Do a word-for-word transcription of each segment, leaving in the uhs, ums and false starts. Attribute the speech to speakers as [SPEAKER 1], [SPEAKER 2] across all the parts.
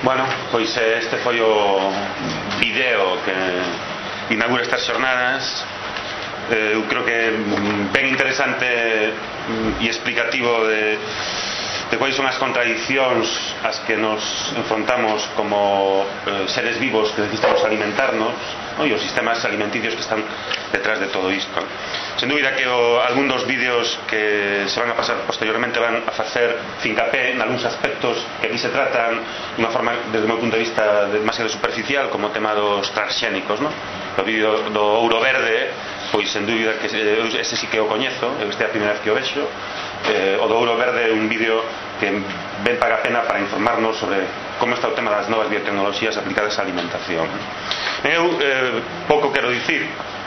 [SPEAKER 1] Bueno, pois este foi o video que inaugura estas xornadas. Eu creo que é ben interesante e explicativo de, de quais son as contradicións as que nos enfrontamos como eh, seres vivos que necesitamos alimentarnos, ¿no? E os sistemas alimenticios que están detrás de todo isto. Sen dúbida que o, algún dos vídeos que se van a pasar posteriormente van a facer fincapé en algúns aspectos que aquí se tratan de unha forma, desde o meu punto de vista, demasiado superficial, como o tema dos transxénicos, ¿no? O vídeo do ouro verde, pois sen dúbida que ese sí que o coñezo, esta é a primeira vez que o vexo. eh, o do ouro verde é un vídeo que ben paga a pena para informarnos sobre como está o tema das novas biotecnoloxías aplicadas á alimentación. Eu eh, pouco quero dicir.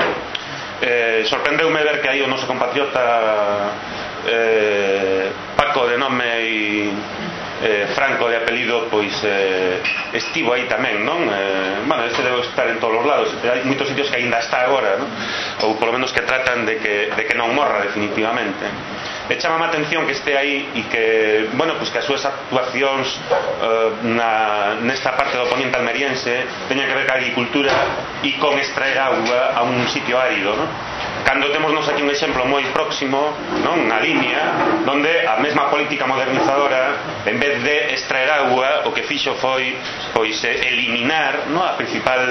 [SPEAKER 1] Eh, sorprendeume ver que aí o noso compatriota eh, Paco de nome e eh, Franco de apelido pois eh, estivo aí tamén, non? Eh, bueno, este debe estar en todos os lados, hai moitos sitios que aínda está agora, non? Ou polo menos que tratan de que, de que non morra definitivamente. E chama a atención que este aí e que, bueno, pois que as súas actuacións eh, na, nesta parte do poniente almeriense teñan que ver ca agricultura e con extraer agua a un sitio árido, non? Cando temosnos aquí un exemplo moi próximo, non? Na línea onde a mesma política modernizadora, en vez de extraer agua, o que fixo foi pois eliminar, non? A principal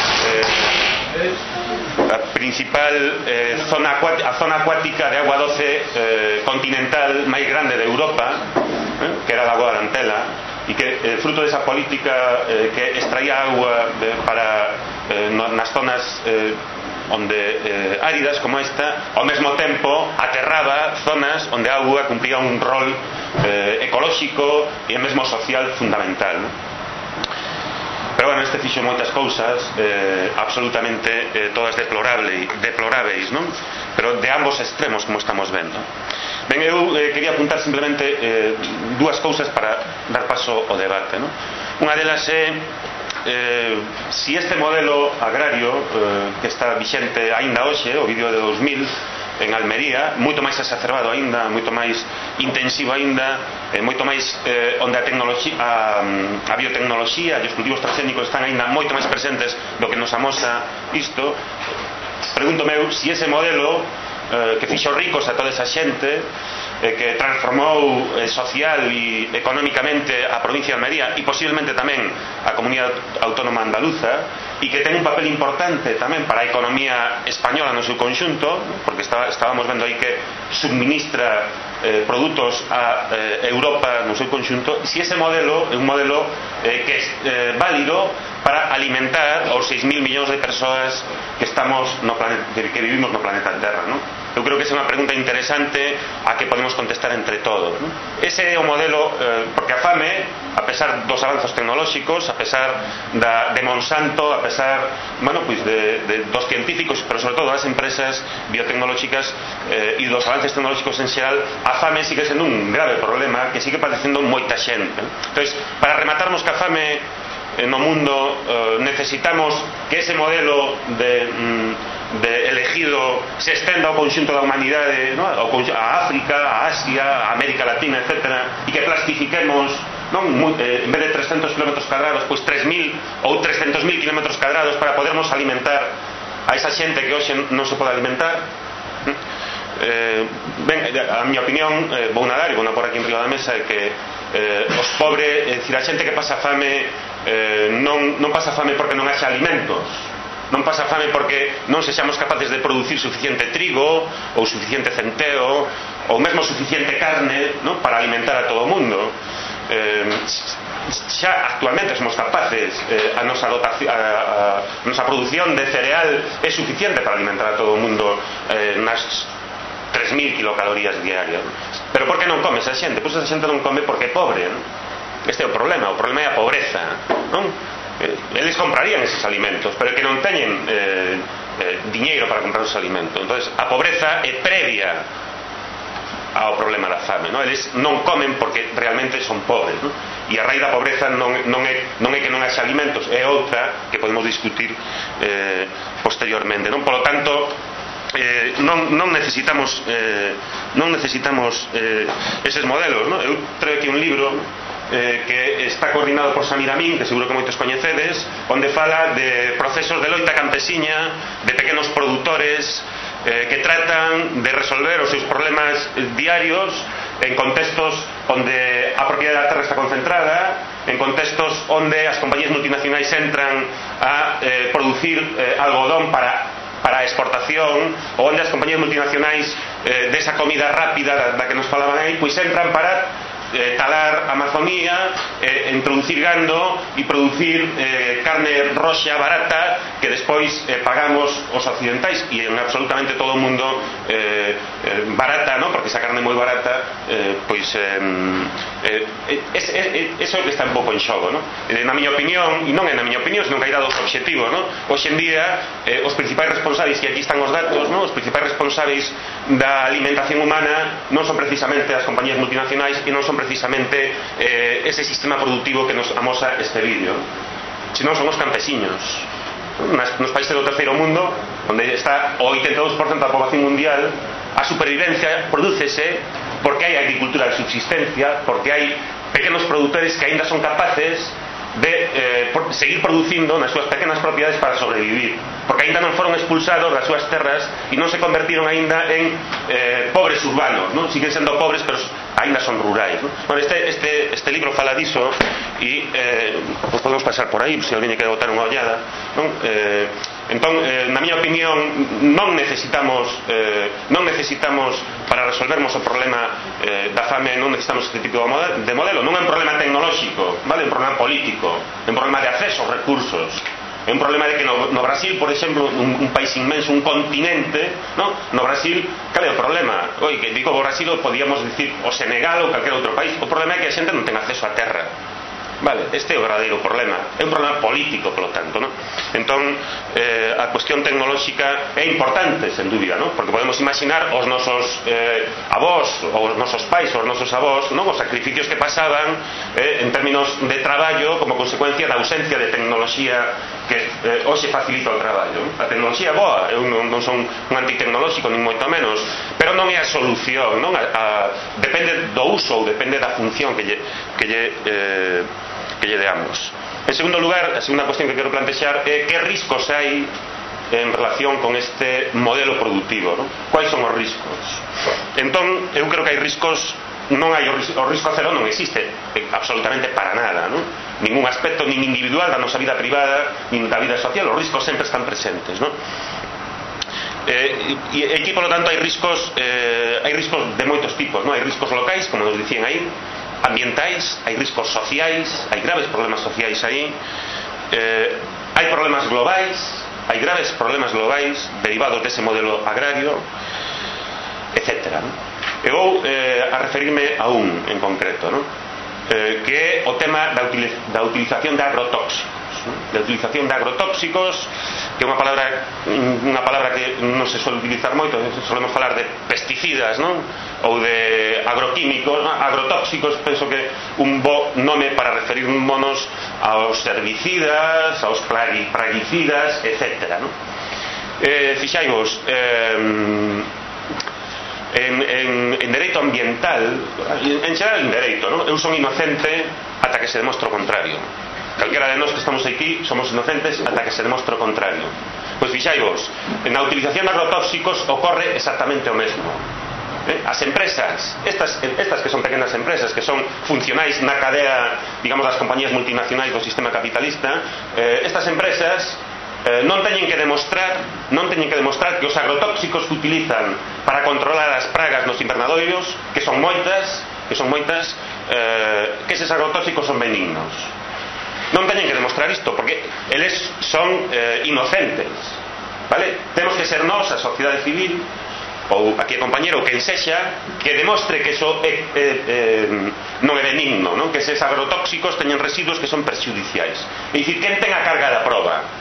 [SPEAKER 1] eh, a principal eh, zona acuática, a zona acuática de agua doce eh, continental máis grande de Europa, eh, que era a Lagoa da Antela, e que eh, fruto desa política eh, que extraía agua de, para eh, no, nas zonas eh, onde eh, áridas como esta, ao mesmo tempo aterraba zonas onde a auga cumpría un rol eh, ecolóxico e mesmo social fundamental, ¿no? Pero bueno, este fixo moitas cousas eh, absolutamente eh, todas deplorable, deploráveis, non? Pero de ambos extremos, como estamos vendo. Ben, eu eh, quería apuntar simplemente eh, dúas cousas para dar paso ao debate, non? Unha delas é Eh, si este modelo agrario eh, que está vixente aínda hoxe, o vídeo de dos mil en Almería, moito máis exacerbado aínda, moito máis intensivo aínda, eh, moito máis eh, onde a tecnoloxía a, a biotecnoloxía e os cultivos transgénicos están aínda moito máis presentes do que nos amosa isto. Pregúntome eu si ese modelo eh, que fixo ricos a toda esa xente, eh, que transformou eh, social e económicamente a provincia de Almería e posiblemente tamén a comunidade autónoma andaluza, e que ten un papel importante tamén para a economía española no seu conxunto, porque está, estábamos vendo aí que subministra eh, produtos a eh, Europa no seu conxunto, e si ese modelo é un modelo eh, que é eh, válido para alimentar aos seis mil millóns de persoas que estamos no planeta, que vivimos no planeta Terra, non? Eu creo que esa é unha pregunta interesante a que podemos contestar entre todos, non? Ese é o modelo, eh, porque a fame, a pesar dos avanzos tecnolóxicos, a pesar da, de Monsanto, a pesar, bueno, pois de, de, dos científicos, pero sobre todo das empresas biotecnolóxicas eh, e dos avances tecnolóxicos en xeral, a fame sigue sendo un grave problema que sigue padecendo moita xente. Entón, para rematarmos que a fame no mundo eh, necesitamos que ese modelo de, de elegido se estenda ao conxunto da humanidade, ¿no? A África, a Asia, a América Latina, etcétera, e que plastifiquemos, non? Eh, en vez de trescentos kilómetros cadrados, pois tres mil ou trescentos mil kilómetros cadrados para podermos alimentar a esa xente que hoxe non se pode alimentar. Eh, ben, a miña opinión, eh, vou nadar e vou na por aquí en riba da mesa, é que eh, os pobres, é dicir, a xente que pasa fame eh, non, non pasa fame porque non haxa alimentos, non pasa fame porque non sexamos capaces de producir suficiente trigo ou suficiente centeo ou mesmo suficiente carne, ¿no? Para alimentar a todo o mundo. eh, xa actualmente somos capaces, eh, a, nosa dotación, a, a nosa produción de cereal é suficiente para alimentar a todo o mundo eh, nas tres mil kilocalorías diarias. Pero por que non come esa xente? Pois esa xente non come porque é pobre, non? Este é o problema, o problema é a pobreza, non? Eh, eles comprarían eses alimentos, pero que non teñen eh, eh, diñeiro para comprar os alimentos. Entón, a pobreza é previa ao problema da fame, non? Eles non comen porque realmente son pobres, non? E a raíz da pobreza non, non, é, non é que non haxa alimentos, é outra que podemos discutir eh, posteriormente, non? Por lo tanto, eh, non, non necesitamos eh, non necesitamos eh, eses modelos, non? Eu treo aquí un libro eh, que está coordinado por Samir Amin, que seguro que moitos coñecedes, onde fala de procesos de loita campesiña, de pequenos produtores eh, que tratan de resolver os seus problemas diarios en contextos onde a propiedade da terra está concentrada, en contextos onde as compañías multinacionais entran a eh, producir eh, algodón para para a exportación, ou onde as compañías multinacionais eh, desa comida rápida da, da que nos falaban aí, pois entran para eh, talar Amazonía, eh, introducir gando e producir eh, carne roxa barata que despois eh, pagamos os occidentais e en absolutamente todo o mundo eh, eh, barata, ¿no? Porque esa carne moi barata eh, pois eh, eh, es, es, es, eso é que está un pouco en xogo, ¿no? Eh, na miña opinión, e non é na miña opinión, senón que hai dados obxectivos, ¿no? Hoxe en día eh, os principais responsáveis, e aquí están os datos, ¿no? Os principais responsáveis da alimentación humana non son precisamente as compañías multinacionais e non son precisamente eh, ese sistema productivo que nos amosa este vídeo, senón son os campesiños. Nas, nos países do terceiro mundo, onde está o oitenta e dous por cento da poboación mundial, a supervivencia prodúcese porque hai agricultura de subsistencia, porque hai pequenos produtores que aínda son capaces de eh, por, seguir producindo nas súas pequenas propiedades para sobrevivir, porque aínda non foron expulsados das súas terras e non se convertiron aínda en eh, pobres urbanos, ¿no? Siguen sendo pobres, pero aínda son rurais, ¿no? Bueno, este, este, este libro fala diso e eh, pues podemos pasar por aí se alguén quere botar unha ollada, ¿no? eh, entón, eh, na miña opinión non necesitamos eh, non necesitamos para resolvermos o problema eh, da fame, non necesitamos este tipo de modelo, de modelo. Non é un problema tecnolóxico, vale? É un problema político, é un problema de acceso aos recursos, é un problema de que no, no Brasil, por exemplo, un, un país inmenso, un continente, ¿no? No Brasil, cal é o problema? Oi, que digo o Brasil, podíamos dicir o Senegal ou calquer outro país. O problema é que a xente non ten acceso á terra. Vale, este é o verdadeiro problema. É un problema político, polo tanto, ¿no? Entón, eh, a cuestión tecnolóxica é importante, sen dúbida, ¿no? Porque podemos imaginar os nosos eh, avós, ou os nosos pais, ou os nosos avós, ¿no? Os sacrificios que pasaban eh, en términos de traballo como consecuencia da ausencia de tecnoloxía que eh, hoxe facilita o traballo. A tecnoloxía é boa, eu non, non son un antitecnolóxico, nin moito menos, pero non é a solución, non? A, a, depende do uso ou depende da función que lle, que lle eh, que lle deamos. En segundo lugar, a segunda cuestión que quero plantexar é que riscos hai en relación con este modelo productivo, ¿no? Quais son os riscos? Entón, eu creo que hai riscos, non hai o risco, o risco cero non existe absolutamente para nada, ¿no? Ningún aspecto nin individual da nosa vida privada nin da vida social, os riscos sempre están presentes, ¿no? Eh, e aquí, por lo tanto, hai riscos eh, hai riscos de moitos tipos, ¿no? Hai riscos locais, como nos dicían aí, ambientais, hai riscos sociais, hai graves problemas sociais aí, eh, hai problemas globais, hai graves problemas globais derivados dese modelo agrario, etcétera, ¿no? E vou eh, a referirme a un en concreto, ¿no? eh, que é o tema da, utiliz da utilización de agrotóxicos, ¿no? Da utilización de agrotóxicos, que é unha palabra unha palabra que non se suele utilizar moito, solemos falar de pesticidas, ¿no? Ou de agroquímicos, ¿no? Agrotóxicos, penso que un bo nome para referirmonos aos herbicidas, aos plaguicidas, etcétera, ¿no? Eh, fixaivos, eh, En, en, en dereito ambiental, en xeral en dereito, ¿no? Eu son inocente ata que se demostre o contrario. Calquera de nós que estamos aquí somos inocentes ata que se demostre o contrario. Pois fixaivos, na utilización de agrotóxicos ocorre exactamente o mesmo. Eh? As empresas, estas, estas que son pequenas empresas, que son funcionais na cadea, digamos, das compañías multinacionais do sistema capitalista, eh, estas empresas Eh, non teñen que demostrar non teñen que demostrar que os agrotóxicos que utilizan para controlar as pragas nos invernadoiros, que son moitas que son moitas eh, que eses agrotóxicos son benignos. Non teñen que demostrar isto porque eles son eh, inocentes, vale? Temos que ser nós, a sociedade civil, ou aquí a compañero, ou quen sexa, que demostre que eso é, é, é, non é benigno, non? Que eses agrotóxicos teñen residuos que son perxudiciais. É dicir, quen ten a carga da proba?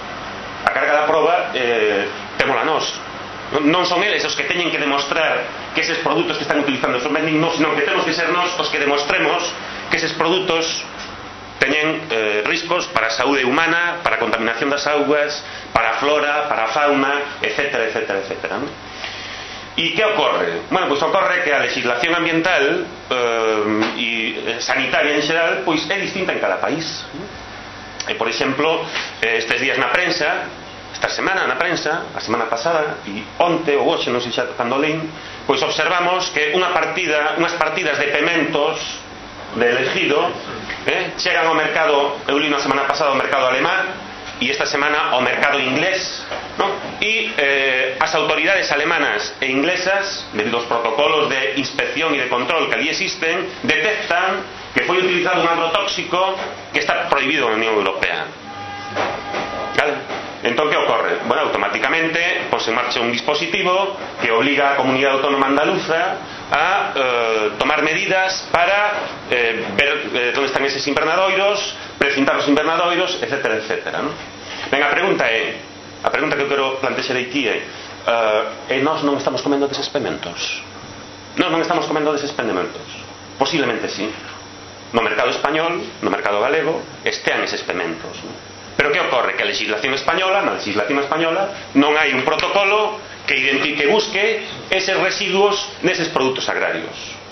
[SPEAKER 1] A carga da proba eh, témola nós. Non son eles os que teñen que demostrar que eses produtos que están utilizando son benignos, sino que temos que ser nós os que demostremos que eses produtos teñen eh, riscos para a saúde humana, para a contaminación das augas, para a flora, para a fauna, etcétera, etcétera, etcétera, ¿no? E que ocorre? Bueno, pois ocorre que a legislación ambiental eh, e sanitaria en xeral pois é distinta en cada país. E, por exemplo, estes días na prensa, esta semana na prensa, a semana pasada e onte ou hoxe, non sei xa cando lein, pois observamos que unha partida, unhas partidas de pementos de elegido eh, chegan ao mercado, eu li na semana pasada ao mercado alemán e esta semana ao mercado inglés, ¿no? E eh, as autoridades alemanas e inglesas, debido aos protocolos de inspección e de control que ali existen, detectan que foi utilizado un agrotóxico que está prohibido na Unión Europea. ¿Vale? Entón, que ocorre? Bueno, automáticamente pos en marcha un dispositivo que obliga a Comunidade Autónoma Andaluza a eh, tomar medidas para eh, ver eh, onde están eses invernadoiros, precintar os invernadoiros, etcétera, etcétera, ¿no? Ben, a pregunta é, a pregunta que eu quero plantexar aquí é, uh, e nós non estamos comendo deses pementos? Nós non estamos comendo deses pementos? Posiblemente sí. No mercado español, no mercado galego, estean eses pementos, ¿no? Pero que ocorre? Que a legislación española, na legislación española, non hai un protocolo que identifique, busque eses residuos neses produtos agrarios.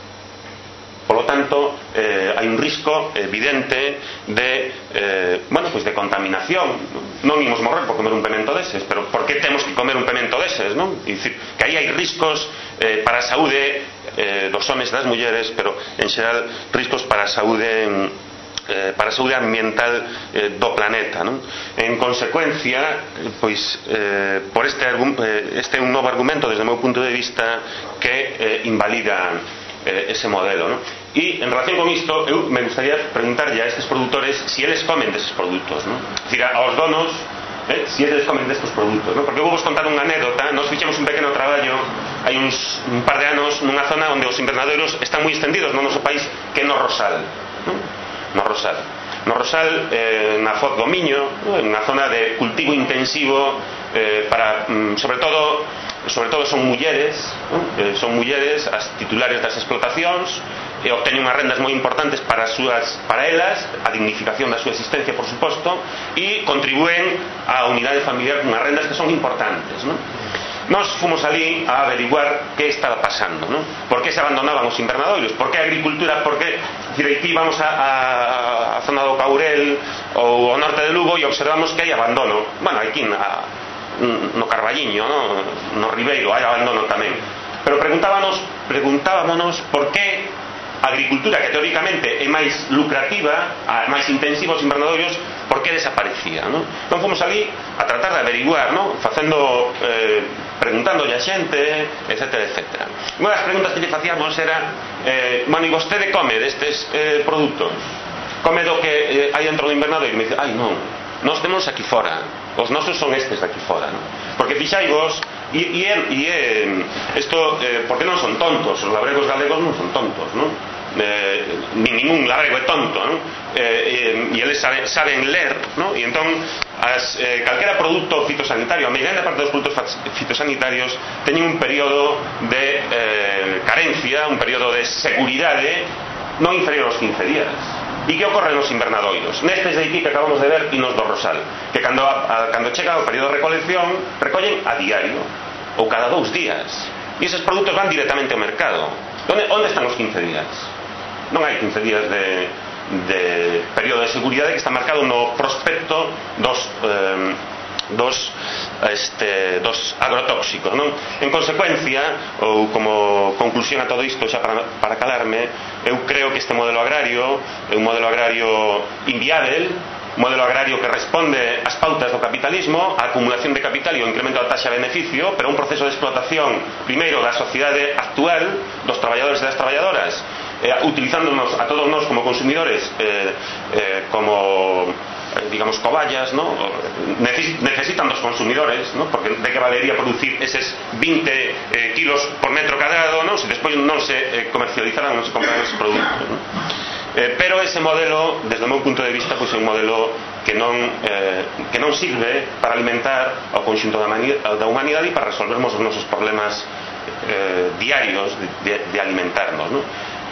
[SPEAKER 1] Por lo tanto, eh, hai un risco evidente de, eh, bueno, pues de contaminación. Non imos morrer por comer un pemento deses, pero por que temos que comer un pemento deses, non? E dicir, que aí hai riscos eh, para a saúde eh, dos homes e das mulleres, pero en xeral riscos para a saúde eh, para a saúde ambiental eh, do planeta, non? En consecuencia, pois eh, por este, eh, este é un novo argumento desde o meu punto de vista que eh, invalida Eh, ese modelo, ¿no? Y en relación con isto, eu me gustaría preguntarlle a estes produtores si eles comen deses produtos, ¿no? Es decir, aos donos, eh, si eles comen destes produtos, ¿no? Porque eu vou vos contar unha anécdota. Nos fixemos un pequeno traballo hai uns un par de anos nunha zona onde os invernadoiros están moi estendidos no noso país, que é no Rosal, ¿no? No Rosal no Rosal, eh, na Foz do Miño, ¿no? En unha zona de cultivo intensivo eh, para, mm, sobre todo sobre todo son mulleres, ¿no? eh, son mulleres as titulares das explotacións e obteñen unhas rendas moi importantes para as súas, para elas, a dignificación da súa existencia, por suposto, e contribúen á unidade familiar con unhas rendas que son importantes, ¿no? Nos fomos ali a averiguar que estaba pasando, ¿no? Por que se abandonaban os invernadoiros, por que a agricultura, por que, aquí vamos a, a, a zona do Caurel ou ao norte de Lugo e observamos que hai abandono. Bueno, aquí na no Carballiño, no, no Ribeiro hai abandono tamén, pero preguntábanos preguntábamos por que a agricultura, que teóricamente é máis lucrativa, máis intensiva os invernadoiros, por que desaparecía, no? Entón fomos ali a tratar de averiguar, no? Facendo eh, preguntándolle a xente, etcétera, etcétera. Unha das preguntas que lle facíamos era eh, bueno, e vostede come destes eh, produtos? Come do que eh, hai dentro do invernadoiro? E me dice, ai non, nós temos aquí fora, os nosos son estes de aquí fora, ¿no? Porque fixaivos e, e, e isto eh, porque non son tontos, os labregos galegos non son tontos, ¿no? Eh, nin ningún labrego é tonto, ¿no? Eh, e, e eles saben, saben ler, ¿no? E entón as, eh, calquera produto fitosanitario, a grande parte dos produtos fitosanitarios teñen un período de eh, carencia, un período de seguridade non inferior aos quince días. E que ocorre nos invernadoiros? Nestes de aquí que acabamos de ver e nos do Rosal, que cando, a, a, cando chega o período de recolección recollen a diario ou cada dous días, e eses produtos van directamente ao mercado. Onde, onde están os quince días? Non hai quince días de, de período de seguridade que está marcado no prospecto dos eh, dos, este, dos agrotóxicos, non? En consecuencia, ou como conclusión a todo isto, xa para, para calarme, eu creo que este modelo agrario é un modelo agrario inviável, un modelo agrario que responde ás pautas do capitalismo, a acumulación de capital e o incremento da taxa de beneficio, pero un proceso de explotación primeiro da sociedade actual, dos traballadores e das traballadoras, eh, utilizándonos a todos nós como consumidores eh, eh, como digamos cobayas, ¿no? Necesitan dos consumidores, ¿no? Porque de que valería producir eses vinte eh, kilos por metro cadrado, ¿no? Se despois non se eh, comercializaran, non se compraran esos produtos, ¿no? Eh, pero ese modelo, desde o meu punto de vista, pois é un modelo que non eh, que non sirve para alimentar ao conxunto da, da humanidade e para resolvermos os nosos problemas eh, diarios de, de, de alimentarnos, ¿no?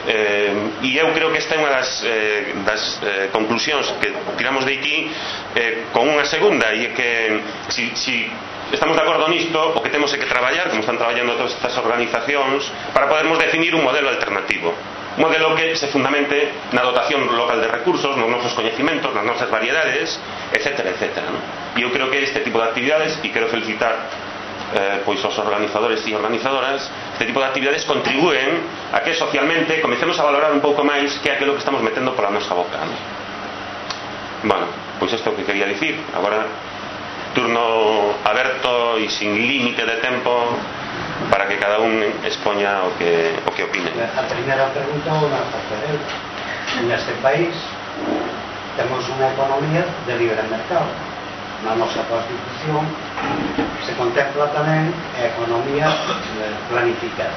[SPEAKER 1] Eh, e eu creo que esta é unha das, eh, das eh, conclusións que tiramos de aquí, eh, con unha segunda, e é que si, si estamos de acordo nisto, o que temos é que traballar, como están traballando todas estas organizacións, para podermos definir un modelo alternativo, un modelo que se fundamente na dotación local de recursos, nos nosos coñecimentos, nas nosas variedades, etcétera, etcétera, ¿no? E eu creo que este tipo de actividades, e quero felicitar eh, pois os organizadores e organizadoras, este tipo de actividades contribúen a que socialmente comecemos a valorar un pouco máis que aquilo que estamos metendo pola nosa boca, ¿no? Bueno, pois isto é o que quería dicir. Agora turno aberto e sin límite de tempo para que cada un expoña o que, o que opine.
[SPEAKER 2] A primeira pregunta vou a facer eu. Neste país temos unha economía de libre mercado. Na nosa Constitución se contempla tamén a economía planificada.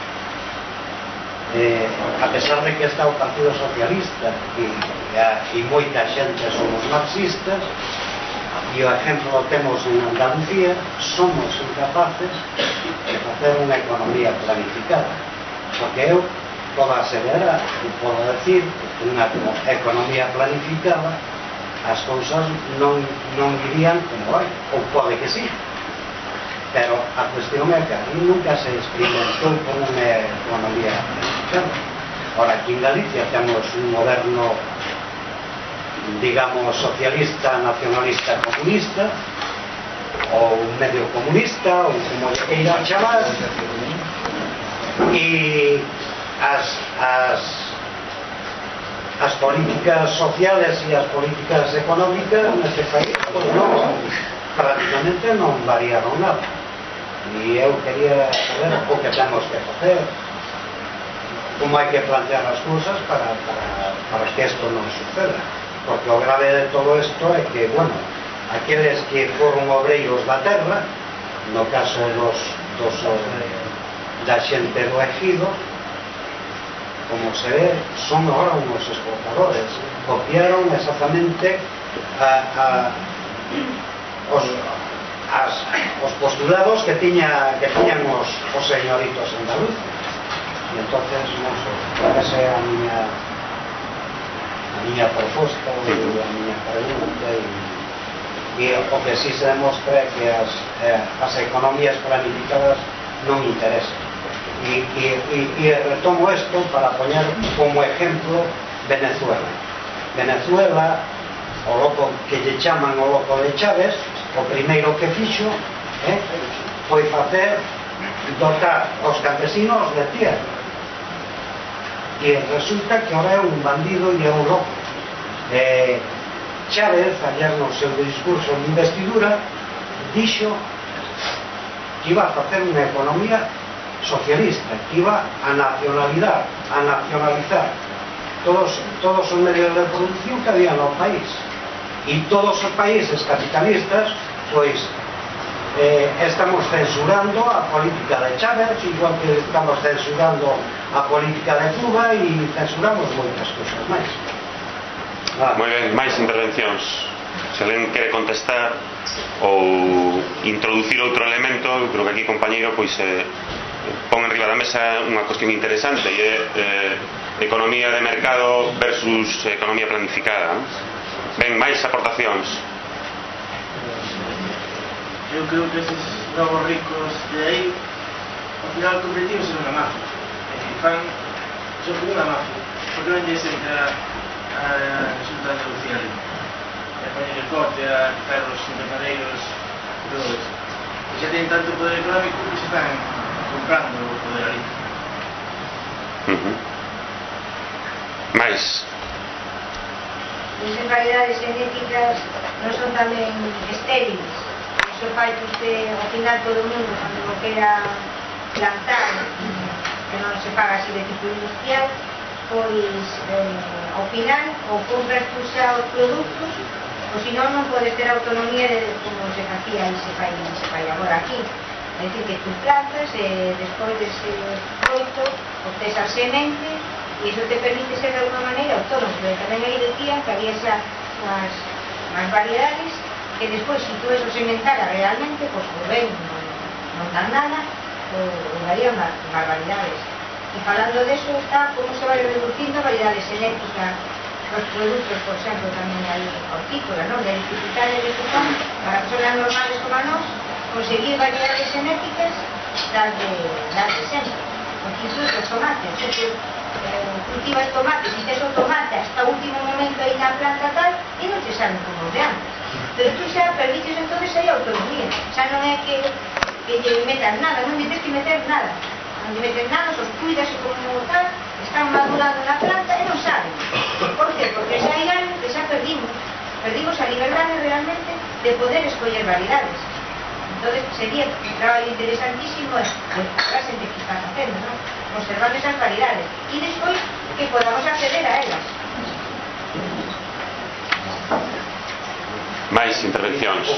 [SPEAKER 2] Eh, a pesar de que está o Partido Socialista e, e moita xente somos marxistas, e o exemplo temos en Andalucía, somos incapaces de facer unha economía planificada, porque eu podo aseverar e podo decir que unha economía planificada as cousas non, non irían como vai, ou pode que sí, pero a cuestión é que aquí nunca se experimentou con unha economía planificada. Ora, aquí en Galicia temos un goberno, digamos, socialista, nacionalista, comunista, ou medio comunista, ou como lle queira chamar, e as, as as políticas sociales e as políticas económicas neste país pues non, prácticamente non variaron nada. E eu quería saber o que temos que facer, como hai que plantear as cousas para, para, para que isto non suceda, porque o grave de todo isto é que, bueno, aqueles que foron obreiros da terra, no caso dos, dos da xente do ejido, como se ve, son ahora unos exportadores. Copiaron exactamente a, a, os, as, os postulados que tiña que tiñan os, os señoritos andaluces. E entonces, non sei, esa é a miña a miña proposta e a miña pregunta, e, e o que si se demostra é que as, eh, as economías planificadas non interesan. Y, y, y, y retomo esto para poner como ejemplo Venezuela. Venezuela, o loco que lle chaman o loco de Chávez, o primeiro que fixo eh, foi facer dotar os campesinos de tierra, e resulta que ahora é un bandido e é un loco. eh, Chávez, ayer no seu discurso de investidura, dixo que iba a facer unha economía socialista, que iba a nacionalidad, a nacionalizar todos, todos os medios de producción que había no país, e todos os países capitalistas pois eh, estamos censurando a política de Chávez, igual que estamos censurando a política de Cuba, e censuramos moitas cousas máis. Ah.
[SPEAKER 1] Moi ben, máis intervencións. Se alguén quere contestar ou introducir outro elemento, eu creo que aquí, compañeiro, pois eh, pon en riba da mesa unha cuestión interesante, e é eh, economía de mercado versus economía planificada. Ben, máis aportacións.
[SPEAKER 3] Eu creo que estes novos ricos de aí, ao final convertíronse nunha mafia. É dicir, fan, son como unha mafia, porque non lle sempre a, a resulta de Andalucía ali. E poñen el corte a quitar os invernaderos e todo eso. E xa teñen tanto poder económico que se están comprando o poder ali.
[SPEAKER 1] Uh-huh. Mais.
[SPEAKER 4] Esas variedades genéticas non son tamén estériles. Iso fai que usted, ao final, todo o mundo, cando lo quera plantar, que non se paga así de tipo industrial, pois, eh, ao final, ou compras tú xa os produtos, ou senón non podes ter autonomía de como se facía ese país, ese país agora aquí. É dicir, que tú plantas, e despois dese froito, obtes a semente, e iso te permite ser de alguma maneira autónomo. Pero tamén aí decían que había xa unhas, unhas variedades que despois, se tú eso sementara realmente, pois pues, ben, non, non dan nada, ou, ou darían barbaridades. E falando deso está como se vai reducindo a variedades genéticas dos produtos, por exemplo, tamén hai hortícola, non? De dificultades de supón para persoas normales como a nós, conseguir variedades genéticas das de, das de sempre. Porque incluso os tomates, se eh, cultivas tomates e tes o tomate hasta o último momento aí na planta tal e non te saben como de antes. Pero tú xa permites entonces aí autonomía. Xa non é que, que lle metas nada, non lle tens que meter nada. Non lle metes nada, os cuidas e como tal, están madurando na planta e non saben. Por que? Porque xa hai anos que xa perdimos. Perdimos a liberdade realmente de poder escoller variedades. Entonces sería un traballo interesantísimo a xente que está facendo, ¿no? Conservar esas variedades e despois que podamos acceder a elas.
[SPEAKER 1] Máis intervencións.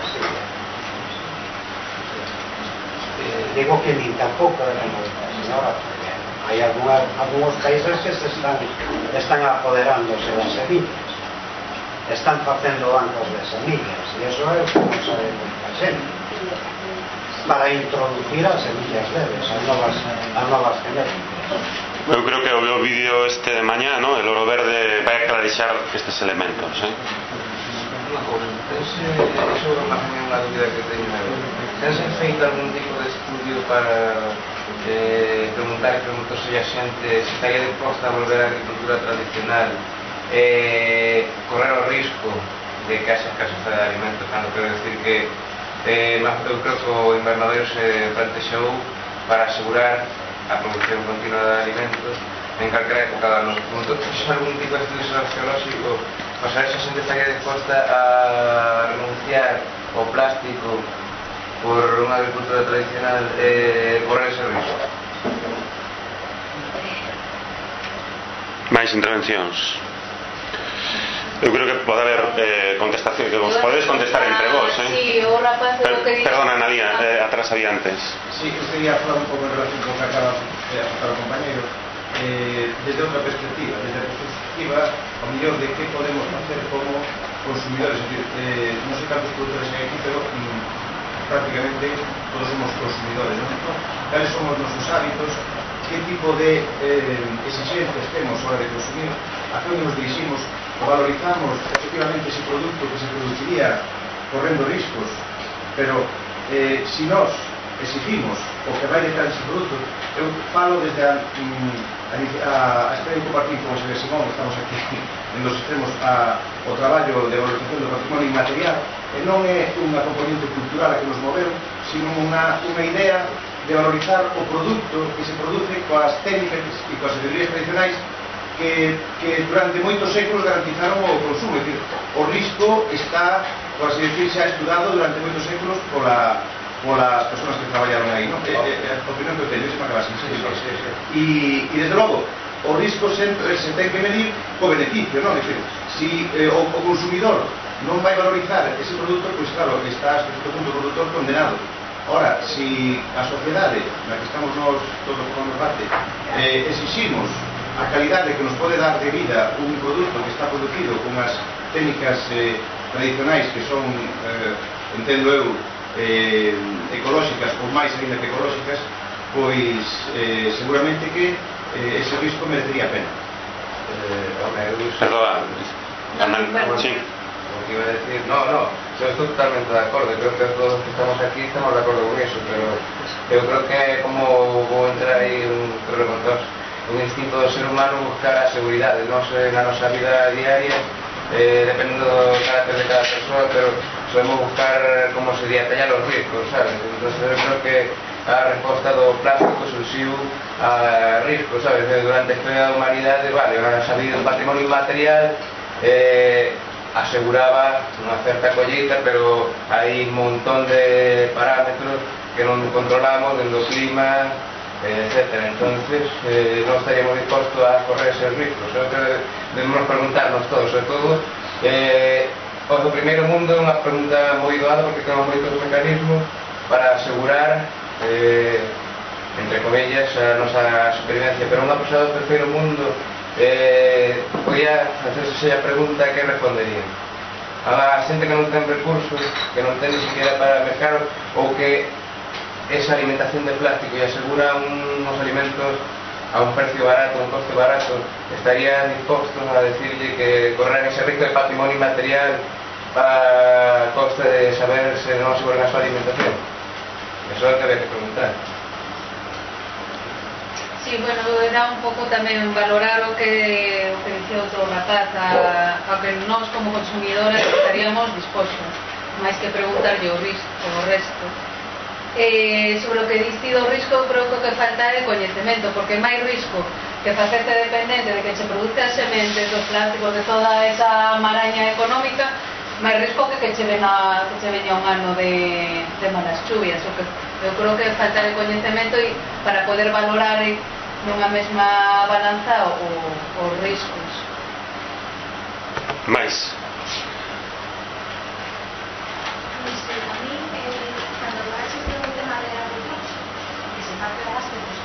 [SPEAKER 2] Eh, digo que nin tampouco é como esta señora, porque hai algunas, algunos países que se están, están apoderándose das semillas, están facendo bancos de semillas, e iso é o que non sabe moita xente, para introducir as semillas leves, as novas, as novas genéticas.
[SPEAKER 1] Eu creo que o vídeo este de mañá, ¿no? El oro verde vai a clarexar estes elementos, eh?
[SPEAKER 5] Tense, iso é unha dúbida que teño. Tense feito algún tipo de estudio para eh, preguntar que preguntos a xente se estaría disposta a volver á agricultura tradicional, eh, correr o risco de que haxa escasez de alimentos, cando quero decir que eh, eu creo que o invernadoiro se plantexou para asegurar a produción continua de alimentos en calquera época do ano. Entón, se algún tipo de estudio sociolóxico para saber se a xente estaría disposta a renunciar ao plástico por unha agricultura tradicional e eh, correr ese risco.
[SPEAKER 1] Máis intervencións. Eu creo que pode haber eh, contestación, que vos podedes contestar entre vos, eh?
[SPEAKER 6] Sí, o rapaz
[SPEAKER 1] per,
[SPEAKER 6] que
[SPEAKER 1] Perdona, Analia, eh, atrás había antes.
[SPEAKER 7] Sí, eu quería falar un pouco en relación con o que acaba de aportar o compañero, eh, desde outra perspectiva, desde a perspectiva, ao mellor, de que podemos facer como consumidores, es decir, eh, non sei cantos produtores hai aquí, pero mm, prácticamente todos somos consumidores, ¿no? Cales son os nosos hábitos, que tipo de eh, exigencias temos a hora de consumir, a que onde nos dirigimos, o valorizamos efectivamente ese producto que se produciría correndo riscos, pero eh, si nós exigimos o que vai detrás desse produto, eu falo desde a, a, a, a experiencia compartir con o señor Simón, estamos aquí en dos extremos, a, o traballo de valorización do patrimonio inmaterial, e non é unha componente cultural a que nos moveu, sino unha, unha idea de valorizar o produto que se produce coas técnicas e coas sabedorías tradicionais que, que durante moitos séculos garantizaron o consumo. É dicir, o risco está, por así decir, xa estudado durante moitos séculos pola, polas persoas que traballaron aí, non? É, é, é a opinión que eu teño, se me acabas en serio. E, e desde logo, o risco sempre se ten que medir co beneficio, non? É dicir, si eh, o, o consumidor non vai valorizar ese produto, pois claro, está hasta certo punto o produtor condenado. Ora, si a sociedade na que estamos nós todos que formamos parte eh, exiximos a calidade que nos pode dar de vida un produto que está producido con as técnicas eh, tradicionais que son, eh, entendo eu, eh, ecolóxicas ou máis ainda que ecolóxicas, pois eh, seguramente que eh, ese risco merecería a pena.
[SPEAKER 5] Eh,
[SPEAKER 1] Perdón, sí.
[SPEAKER 5] que iba a decir, no, no, yo estoy totalmente de acuerdo, creo que todos los que estamos aquí estamos de acuerdo con eso, pero yo creo que como vou entrar aí un, creo que un instinto do ser humano buscar a seguridade, non sei, na nosa vida diaria, eh, dependendo do carácter de cada persoa, pero solemos buscar, como sería, tallar os riscos, sabes? Entonces eu creo que a resposta do plástico surxiu a riscos, sabes? Durante a historia da humanidade, vale, a sabido do patrimonio inmaterial, eh, aseguraba unha certa colleita, pero hai un montón de parámetros que non controlamos, dentro do clima, eh, etcétera. Entonces, eh, non estaríamos dispostos a correr eses riscos. Creo que debemos preguntarnos todos, sobre todo, eh, o do primeiro mundo é unha pregunta moi doada porque temos moitos mecanismos para asegurar, eh, entre comillas, a nosa supervivencia, pero unha persoa do terceiro mundo eh, podía hacerse a pregunta que respondería a xente que non ten recursos, que non ten ni siquiera para mercar, ou que esa alimentación de plástico e asegura unos alimentos a un precio barato, un coste barato, estarían dispostos a decirle que correr ese risco de patrimonio inmaterial para coste de saber se non aseguran a súa alimentación. Eso é o que había que preguntar.
[SPEAKER 6] Sí, bueno, era un pouco tamén valorar o que, o que dicía outro rapaz, a, a que nós como consumidores estaríamos dispostos, máis que preguntarlle o risco, o resto. Eh, sobre o que diste do risco, creo que o que falta é coñecemento, porque máis risco que facerte dependente de que se produce as sementes, dos plásticos, de toda esa maraña económica, máis risco que que che venga, que che veña un ano de, de malas chuvias. O que eu creo que falta de coñecemento e para poder valorar nunha mesma balanza o, os riscos.
[SPEAKER 1] Mais?
[SPEAKER 4] Pois, a mí, eh, cando hablaches do tema de agrotóxicos, que se parte de gasto, pues,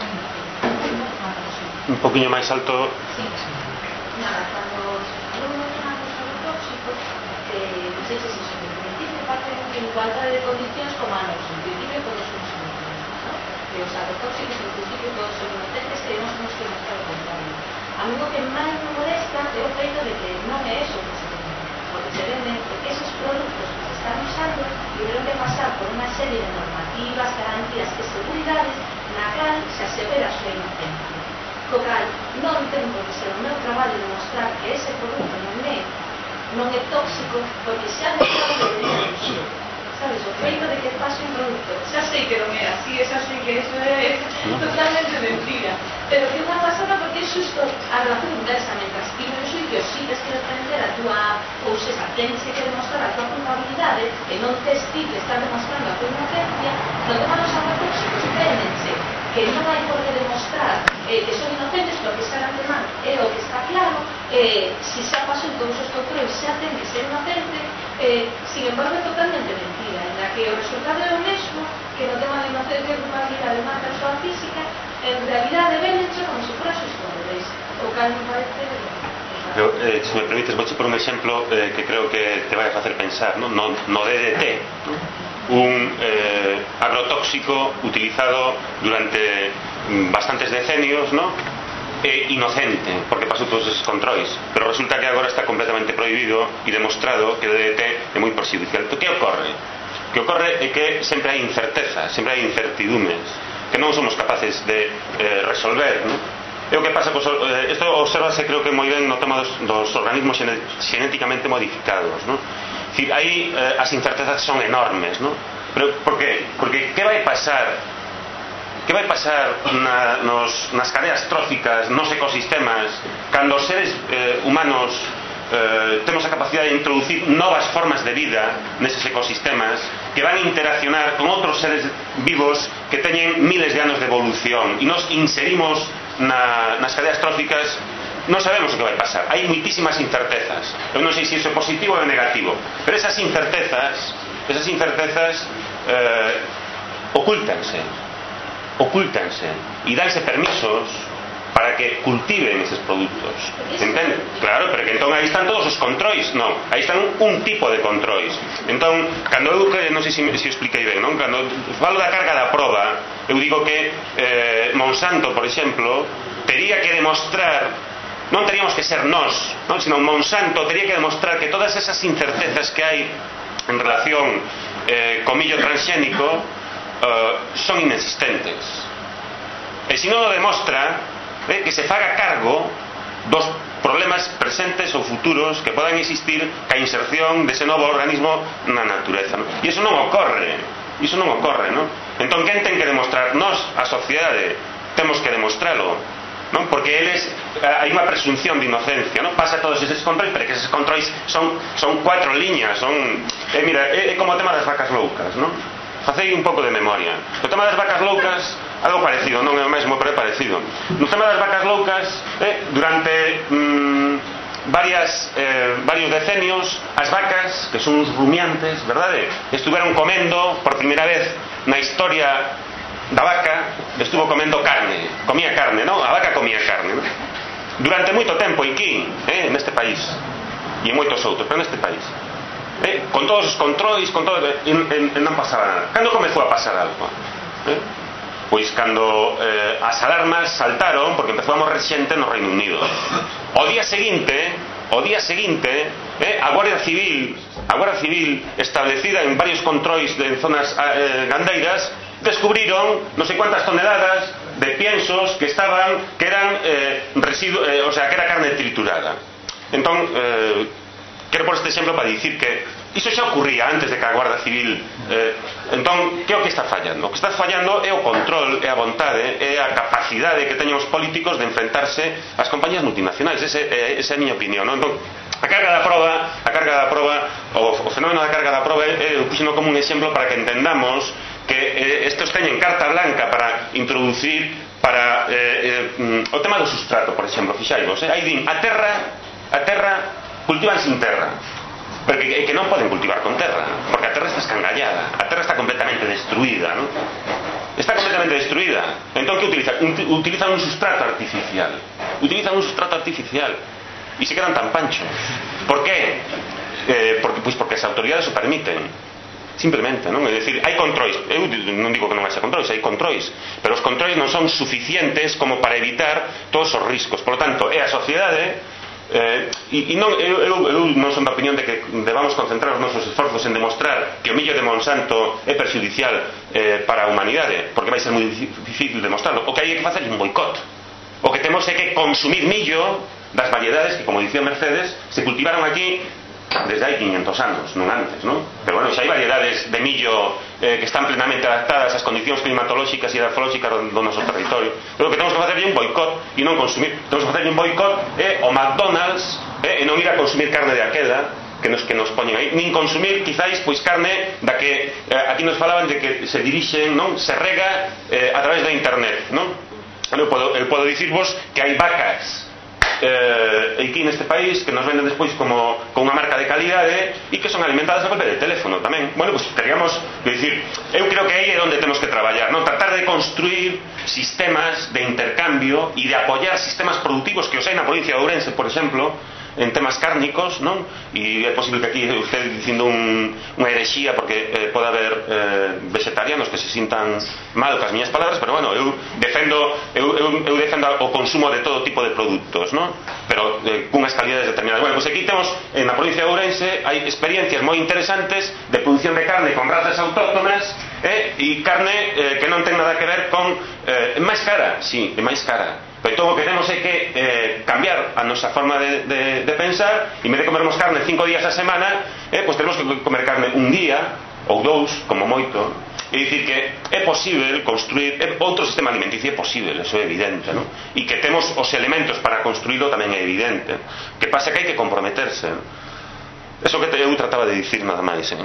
[SPEAKER 1] un poquinho máis alto.
[SPEAKER 4] Sí, nada, cando se falou do tema dos agrotóxicos, eh, non sei se se son en principio parte en igualdade de condicións como a nos, en principio todos somos inocentes, ¿no? E os agrotóxicos en principio todos son inocentes, que non somos que mostrar o contrario. A mí o que máis me molesta é o feito de que non é eso que se vende, porque se venden porque esos produtos que se están usando tiveron que pasar por unha serie de normativas, garantías e seguridades na cal se asevera a súa inocencia. Co cal non ten por que ser o meu traballo demostrar que ese produto non é non é tóxico, porque xa de todo debería de ser. Sabes, o feito de que pase un produto, xa sei que non é así, xa sei que eso é totalmente mentira, pero que unha pasada porque é xusto a razón inversa, mentras que no xuicio si tes que defender a tua cousa, tens que demostrar a tua culpabilidade e non tes ti que estás demostrando a tua inocencia. No tema dos agrotóxicos véndense que non hai por que demostrar eh, que son inocentes porque xa de antemán é o que está claro, eh, si xa pasou todos os controles xa ten que ser inocente, eh, sin embargo é totalmente mentira, en la que o resultado é o mesmo que no tema de inocencia e culpabilidade mata a súa física, en realidade véndense como se fora xusto ao revés, o cal me parece.
[SPEAKER 1] Eu, eh, se me permites, vou por un exemplo eh, que creo que te vai a facer pensar, ¿no? No, no D D T, ¿no? Un eh, agrotóxico utilizado durante bastantes decenios, ¿no? E inocente, porque pasou todos esos controis, pero resulta que agora está completamente prohibido e demostrado que o D D T é moi perxudicial. Que ocorre? Que ocorre é que sempre hai incerteza, sempre hai incertidumes que non somos capaces de eh, resolver, ¿no? É o que pasa, pues, eh, isto observase creo que moi ben no tema dos, dos organismos genéticamente modificados, ¿no? Es decir, aí eh, as incertezas son enormes, ¿no? Pero por qué? Porque que vai pasar que vai pasar na, nos, nas cadeas tróficas, nos ecosistemas, cando os seres eh, humanos eh, temos a capacidade de introducir novas formas de vida neses ecosistemas que van a interaccionar con outros seres vivos que teñen miles de anos de evolución e nos inserimos na, nas cadeas tróficas? Non sabemos o que vai pasar, hai muitísimas incertezas. Eu non sei se iso é positivo ou negativo, pero esas incertezas esas incertezas eh, ocultanse ocultanse e danse permisos para que cultiven eses produtos, entende? Claro, pero que entón aí están todos os controis. Non, aí están un tipo de controis. Entón, cando eu, non sei se, se expliquei ben, non? Cando falo da carga da proba, eu digo que eh, Monsanto, por exemplo, tería que demostrar, non teríamos que ser nós, non? Sino Monsanto tería que demostrar que todas esas incertezas que hai en relación eh, co millo transxénico eh, son inexistentes. E se non o demostra, eh, que se faga cargo dos problemas presentes ou futuros que podan existir ca inserción dese novo organismo na natureza, ¿no? E iso non ocorre, iso non ocorre, ¿no? Entón, quen ten que demostrar? Nós, a sociedade, temos que demostralo, non? Porque eles, hai unha presunción de inocencia, non? Pasa todos eses controis, pero que eses controis son, son cuatro liñas, son, eh, mira, é, é como o tema das vacas loucas, non? Facei un pouco de memoria. O tema das vacas loucas, algo parecido, non é o mesmo, pero é parecido. No tema das vacas loucas, eh, durante mmm, varias, eh, varios decenios, as vacas, que son uns rumiantes, verdade? Estuveron comendo, por primeira vez na historia da vaca, estuvo comendo carne, comía carne, non? A vaca comía carne, non? Durante moito tempo, aquí, eh, neste país, e en moitos outros, pero neste país, eh, con todos os controis, con todo, e, e, e non pasaba nada. Cando comezou a pasar algo? Eh? Pois cando eh, as alarmas saltaron, porque empezou a morrer xente no Reino Unido. O día seguinte, o día seguinte, eh, a Guardia Civil, a Guardia Civil establecida en varios controis de, en zonas eh, gandeiras, descubriron no sei cuántas toneladas de piensos que estaban, que eran eh, residu eh, o sea, que era carne triturada. Entón, eh, quero por este exemplo para dicir que iso xa ocurría antes de que a Guardia Civil eh, entón, que é o que está fallando? O que está fallando é o control, é a vontade, é a capacidade que teñen os políticos de enfrentarse ás compañías multinacionais. Ese, eh, esa é a miña opinión, non? Entón, a carga da proba, a carga da proba, o, o fenómeno da carga da proba é, é puxeno como un exemplo para que entendamos que eh, estos teñen carta blanca para introducir para eh, eh, o tema do sustrato, por exemplo, fixaivos, eh? Aí din, a terra, a terra cultivan sin terra, porque é que non poden cultivar con terra, porque a terra está escangallada, a terra está completamente destruída, ¿no? Está completamente destruída. Entón, que utilizan? Utilizan un sustrato artificial, utilizan un sustrato artificial e se quedan tan panchos. Por qué? Eh, porque, pois porque as autoridades o permiten, simplemente, non? É dicir, hai controis, eu non digo que non haxa controis, hai controis, pero os controis non son suficientes como para evitar todos os riscos. Por lo tanto, é a sociedade eh, e, e non, eu, eu, eu non son da opinión de que debamos concentrar os nosos esforzos en demostrar que o millo de Monsanto é perxudicial eh, para a humanidade, porque vai ser moi difícil demostrarlo. O que hai é que facer un boicot. O que temos é que consumir millo das variedades que, como dicía Mercedes, se cultivaron aquí desde hai quinhentos anos, non antes, non? Pero bueno, xa hai variedades de millo eh, que están plenamente adaptadas ás condicións climatolóxicas e edafolóxicas do noso territorio. Pero o que temos que facer é un boicot e non consumir. Temos que facer un boicot é o McDonald's eh, e non ir a consumir carne de aquela que nos, que nos poñen aí, nin consumir quizáis pois carne da que eh, aquí nos falaban de que se dirixen, non? Se rega eh, a través da internet, non? Eu podo, eu podo dicirvos que hai vacas eh, aquí neste país que nos venden despois como con unha marca de calidade e que son alimentadas a golpe de teléfono tamén. Bueno, pois teríamos que dicir, eu creo que aí é onde temos que traballar, non? Tratar de construir sistemas de intercambio e de apoiar sistemas productivos que os hai na provincia de Ourense, por exemplo, en temas cárnicos, non? E é posible que aquí usted dicindo un, unha herexía porque eh, pode haber eh, vegetarianos que se sintan mal cas miñas palabras, pero bueno, eu defendo eu, eu, eu defendo o consumo de todo tipo de produtos, non? Pero eh, cunhas calidades determinadas. Bueno, pois aquí temos, en a provincia de Ourense hai experiencias moi interesantes de produción de carne con razas autóctonas eh, e carne eh, que non ten nada que ver con eh, máis cara, sí, é máis cara. Pero todo o que temos é que eh, cambiar a nosa forma de, de, de pensar. E en vez de comermos carne cinco días a semana, eh, pues tenemos que comer carne un día ou dous, como moito. É dicir que é posible construir é, outro sistema alimenticio, é posible, eso é evidente, non? E que temos os elementos para construílo tamén é evidente. Que pasa que hai que comprometerse. Eso que te, eu trataba de dicir nada máis, eh?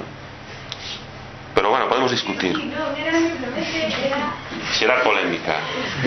[SPEAKER 1] Pero bueno, podemos discutir.
[SPEAKER 4] No, era simplemente era...
[SPEAKER 1] Xerar polémica.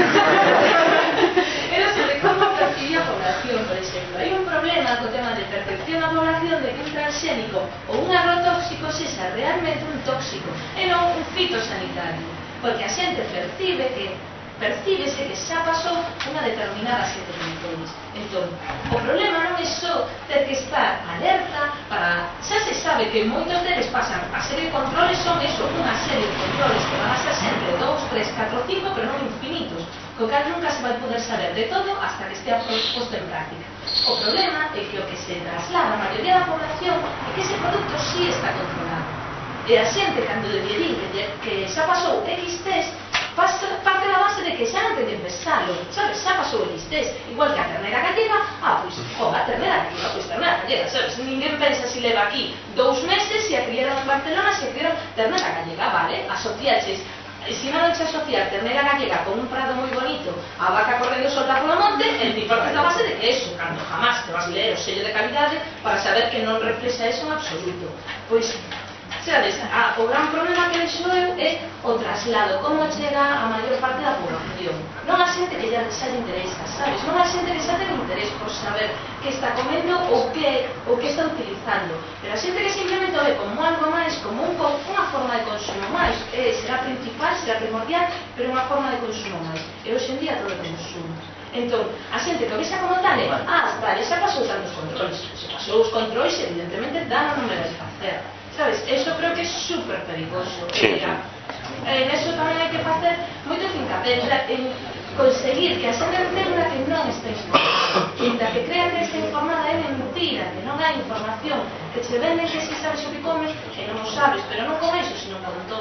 [SPEAKER 8] Era sobre como percibía a población, por exemplo. Hai un problema co tema de percepción da población de que un transxénico ou un agrotóxico sexa realmente un tóxico e non un fitosanitario. Porque a xente percibe que percíbese que xa pasou unha determinada serie de metodoloxías. Entón, o problema non é só ter que estar alerta para... Xa se sabe que moitos deles pasan a serie de controles, son eso, unha serie de controles que van a ser sempre dous, tres, catro, cinco, pero non infinitos, co cal nunca se vai poder saber de todo hasta que estea posto en práctica. O problema é que o que se traslada a maioría da población é que ese produto sí está controlado. E a xente, cando lle di que xa pasou X test, parte da base de que xa non teñen pensalo, sabes, xa pasou el test, igual que a ternera gallega, ah, pois, oh, a ternera gallega, pois ternera gallega, sabes, ninguén pensa se leva aquí dous meses e a criaron en Barcelona, se criaron ternera gallega, vale, asociaches, e se non se asociar ternera gallega con un prado moi bonito, a vaca correndo solta polo monte, el ti partes da base de que eso, cando jamás te vas a ler o sello de calidade para saber que non reflexa eso en absoluto. Pois, sabes, a, o gran problema que vexo eu é o traslado, como chega a maior parte da población. Non a xente que ya xa lle interesa, sabes? Non a xente que xa ten interés por saber que está comendo ou que, ou que está utilizando. Pero a xente que simplemente o ve como algo máis, como un, unha forma de consumo máis, eh, será principal, será primordial, pero unha forma de consumo máis. E hoxe en día todo é consumo. Entón, a xente que o vexa como tal é, ah, vale, xa pasou tantos controles. Se pasou os controles, evidentemente, dano non me vais facer. Sabes, eso creo que é super perigoso.
[SPEAKER 1] Sí.
[SPEAKER 8] En eso tamén hai que facer moito fincapé en conseguir que a xente entenda que non está informada, que que crea que está informada é mentira, que non hai información, que che venden que si sabes o que comes, que non o sabes, pero non con eso, sino con todo.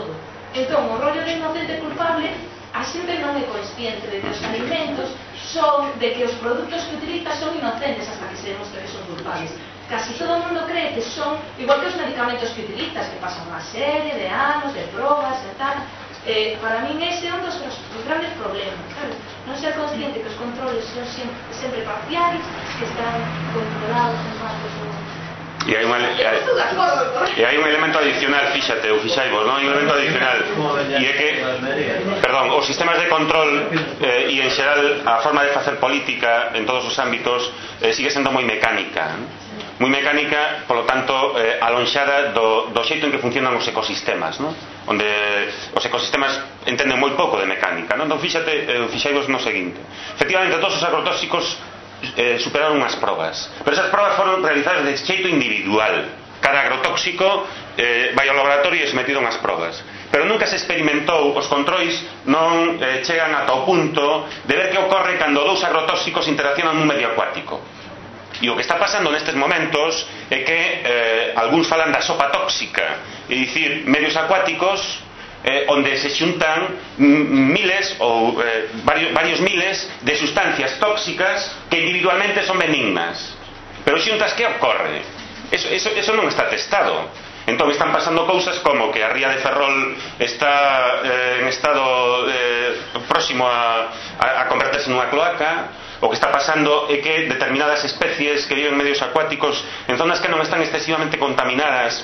[SPEAKER 8] Entón, o rollo de inocente culpable a xente non é consciente de que os alimentos son, de que os produtos que utiliza son inocentes hasta que se demostre que son culpables. Casi todo o mundo cree que son igual que os medicamentos que utilizas, que pasan unha serie de anos, de probas e tal. Eh, para min ese é un dos, dos grandes problemas, claro. Non ser consciente que os controles son sempre, sempre parciales, que están controlados en partes do...
[SPEAKER 1] E hai, unha, hai, e hai un elemento adicional, fíxate, ou fixaivos, non? Hai un elemento adicional, e é que, perdón, os sistemas de control eh, e en xeral a forma de facer política en todos os ámbitos eh, sigue sendo moi mecánica, non? Moi mecánica, polo tanto, eh, alonxada do, do xeito en que funcionan os ecosistemas, non? Onde os ecosistemas entenden moi pouco de mecánica, non? Entón, fíxate, eh, fixaivos no seguinte: efectivamente, todos os agrotóxicos eh, superaron unhas probas, pero esas probas foron realizadas de xeito individual. Cada agrotóxico eh, vai ao laboratorio e sometido a unhas probas, pero nunca se experimentou, os controis non eh, chegan ata o punto de ver que ocorre cando dous agrotóxicos interaccionan nun medio acuático. E o que está pasando nestes momentos é que eh, algúns falan da sopa tóxica, é dicir, medios acuáticos eh, onde se xuntan miles ou eh, varios, varios miles de sustancias tóxicas que individualmente son benignas, pero xuntas que ocorre? Eso, eso, eso non está testado. Entón están pasando cousas como que a ría de Ferrol está eh, en estado eh, próximo a, a, a converterse nunha cloaca. O que está pasando é que determinadas especies que viven en medios acuáticos en zonas que non están excesivamente contaminadas,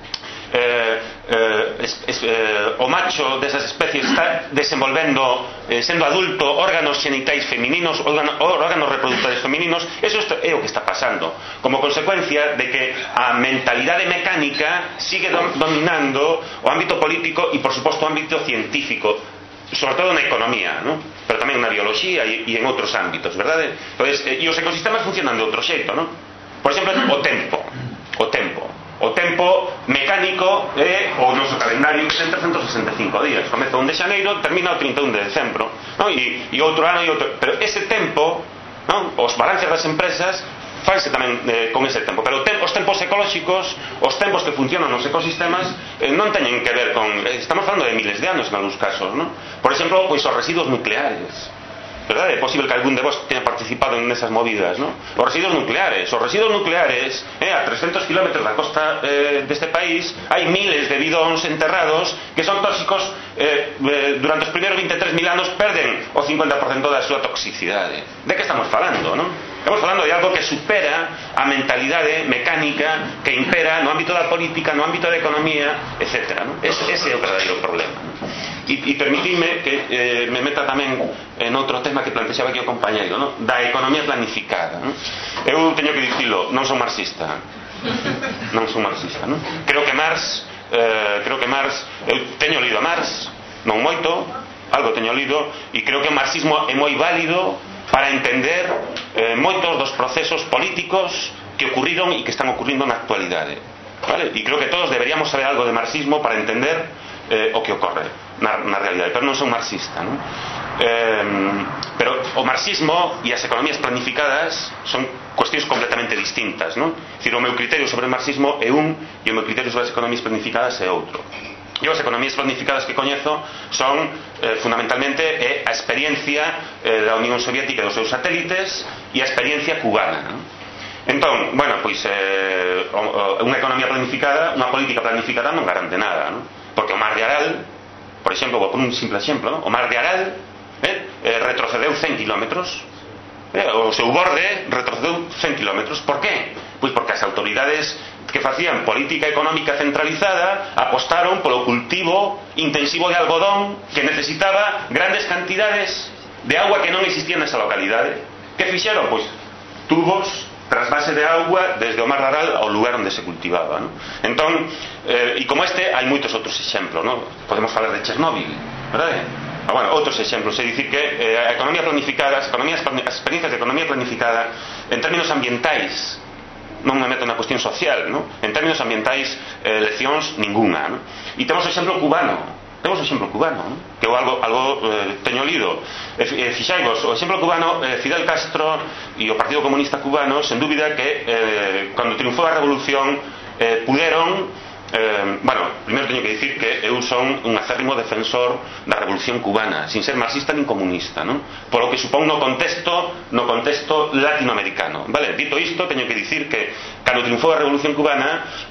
[SPEAKER 1] eh, eh, es, es, eh, o macho desas especies está desenvolvendo, eh, sendo adulto, órganos xenitais femininos, órganos, órganos reproductores femininos. Eso é o que está pasando como consecuencia de que a mentalidade mecánica sigue dominando o ámbito político e, por suposto, o ámbito científico, sobre todo na economía, ¿no? Pero tamén na biología e, e en outros ámbitos, verdade? Entonces, eh, e os ecosistemas funcionan de outro xeito, ¿no? Por exemplo, o tempo o tempo o tempo mecánico é o noso calendario que ten trescentos sesenta e cinco días, comeza un de xaneiro, termina o trinta e un de decembro, ¿no? E, e outro ano e outro, pero ese tempo, ¿no? Os balances das empresas fanse tamén eh, con ese tempo, pero te, os tempos ecolóxicos, os tempos que funcionan nos ecosistemas eh, non teñen que ver con, eh, estamos falando de miles de anos en algúns casos, ¿no? Por exemplo, pois os residuos nucleares, verdade? É posible que algún de vos teña participado en esas movidas, ¿no? Os residuos nucleares, os residuos nucleares, eh, a trescentos kilómetros da costa eh, deste país hai miles de bidóns enterrados que son tóxicos, eh, eh, durante os primeiros vinte e tres mil anos perden o cincuenta por cento da súa toxicidade. De que estamos falando, non? Estamos falando de algo que supera a mentalidade mecánica que impera no ámbito da política, no ámbito da economía, etcétera, ¿no? Ese, ese é o verdadeiro problema, ¿no? E, e permitidme que eh, me meta tamén en outro tema que plantexaba aquí o compañeiro, ¿no? Da economía planificada, ¿no? Eu teño que dicilo, non son marxista, non son marxista, ¿no? Creo que Marx, eh, creo que Marx, eu teño lido a Marx, non moito, algo teño lido, e creo que o marxismo é moi válido para entender eh, moitos dos procesos políticos que ocurriron e que están ocurrindo na actualidade, ¿vale? E creo que todos deberíamos saber algo de marxismo para entender eh, o que ocorre na, na realidade, pero non son marxista, ¿no? Eh, pero o marxismo e as economías planificadas son cuestións completamente distintas, ¿no? É dicir, o meu criterio sobre o marxismo é un e o meu criterio sobre as economías planificadas é outro. E as economías planificadas que coñezo son eh, fundamentalmente eh, a experiencia eh, da Unión Soviética e dos seus satélites e a experiencia cubana, ¿no? Entón, bueno, pois eh, unha economía planificada, unha política planificada non garante nada, ¿no? Porque o mar de Aral, por exemplo, vou poner un simple exemplo, ¿no? O mar de Aral eh, eh, retrocedeu cen kilómetros, eh, o seu borde retrocedeu cen kilómetros. Por qué? Pois porque as autoridades que facían política económica centralizada apostaron polo cultivo intensivo de algodón que necesitaba grandes cantidades de agua que non existía nesa localidade. Que fixeron? Pois tubos, trasvase de agua desde o mar de Aral ao lugar onde se cultivaba, ¿no? Entón, eh, e como este hai moitos outros exemplos, ¿no? Podemos falar de Chernóbil, verdade? Ah, bueno, outros exemplos, é dicir que eh, a economía planificada, as, economías, as experiencias de economía planificada en términos ambientais, non me meto na cuestión social, ¿no? En términos ambientais, eh, leccións ninguna, ¿no? E temos o exemplo cubano, temos o exemplo cubano, ¿no? Que eu algo, algo eh, teño lido. E, e fixaivos, o exemplo cubano, eh, Fidel Castro e o Partido Comunista Cubano, sen dúbida que eh, cando triunfou a revolución, eh, puderon Eh, bueno, primeiro teño que dicir que eu son un acérrimo defensor da Revolución Cubana, sin ser marxista nin comunista, non? Polo que supón no contexto no contexto latinoamericano, vale? Dito isto, teño que dicir que cando triunfou a Revolución Cubana,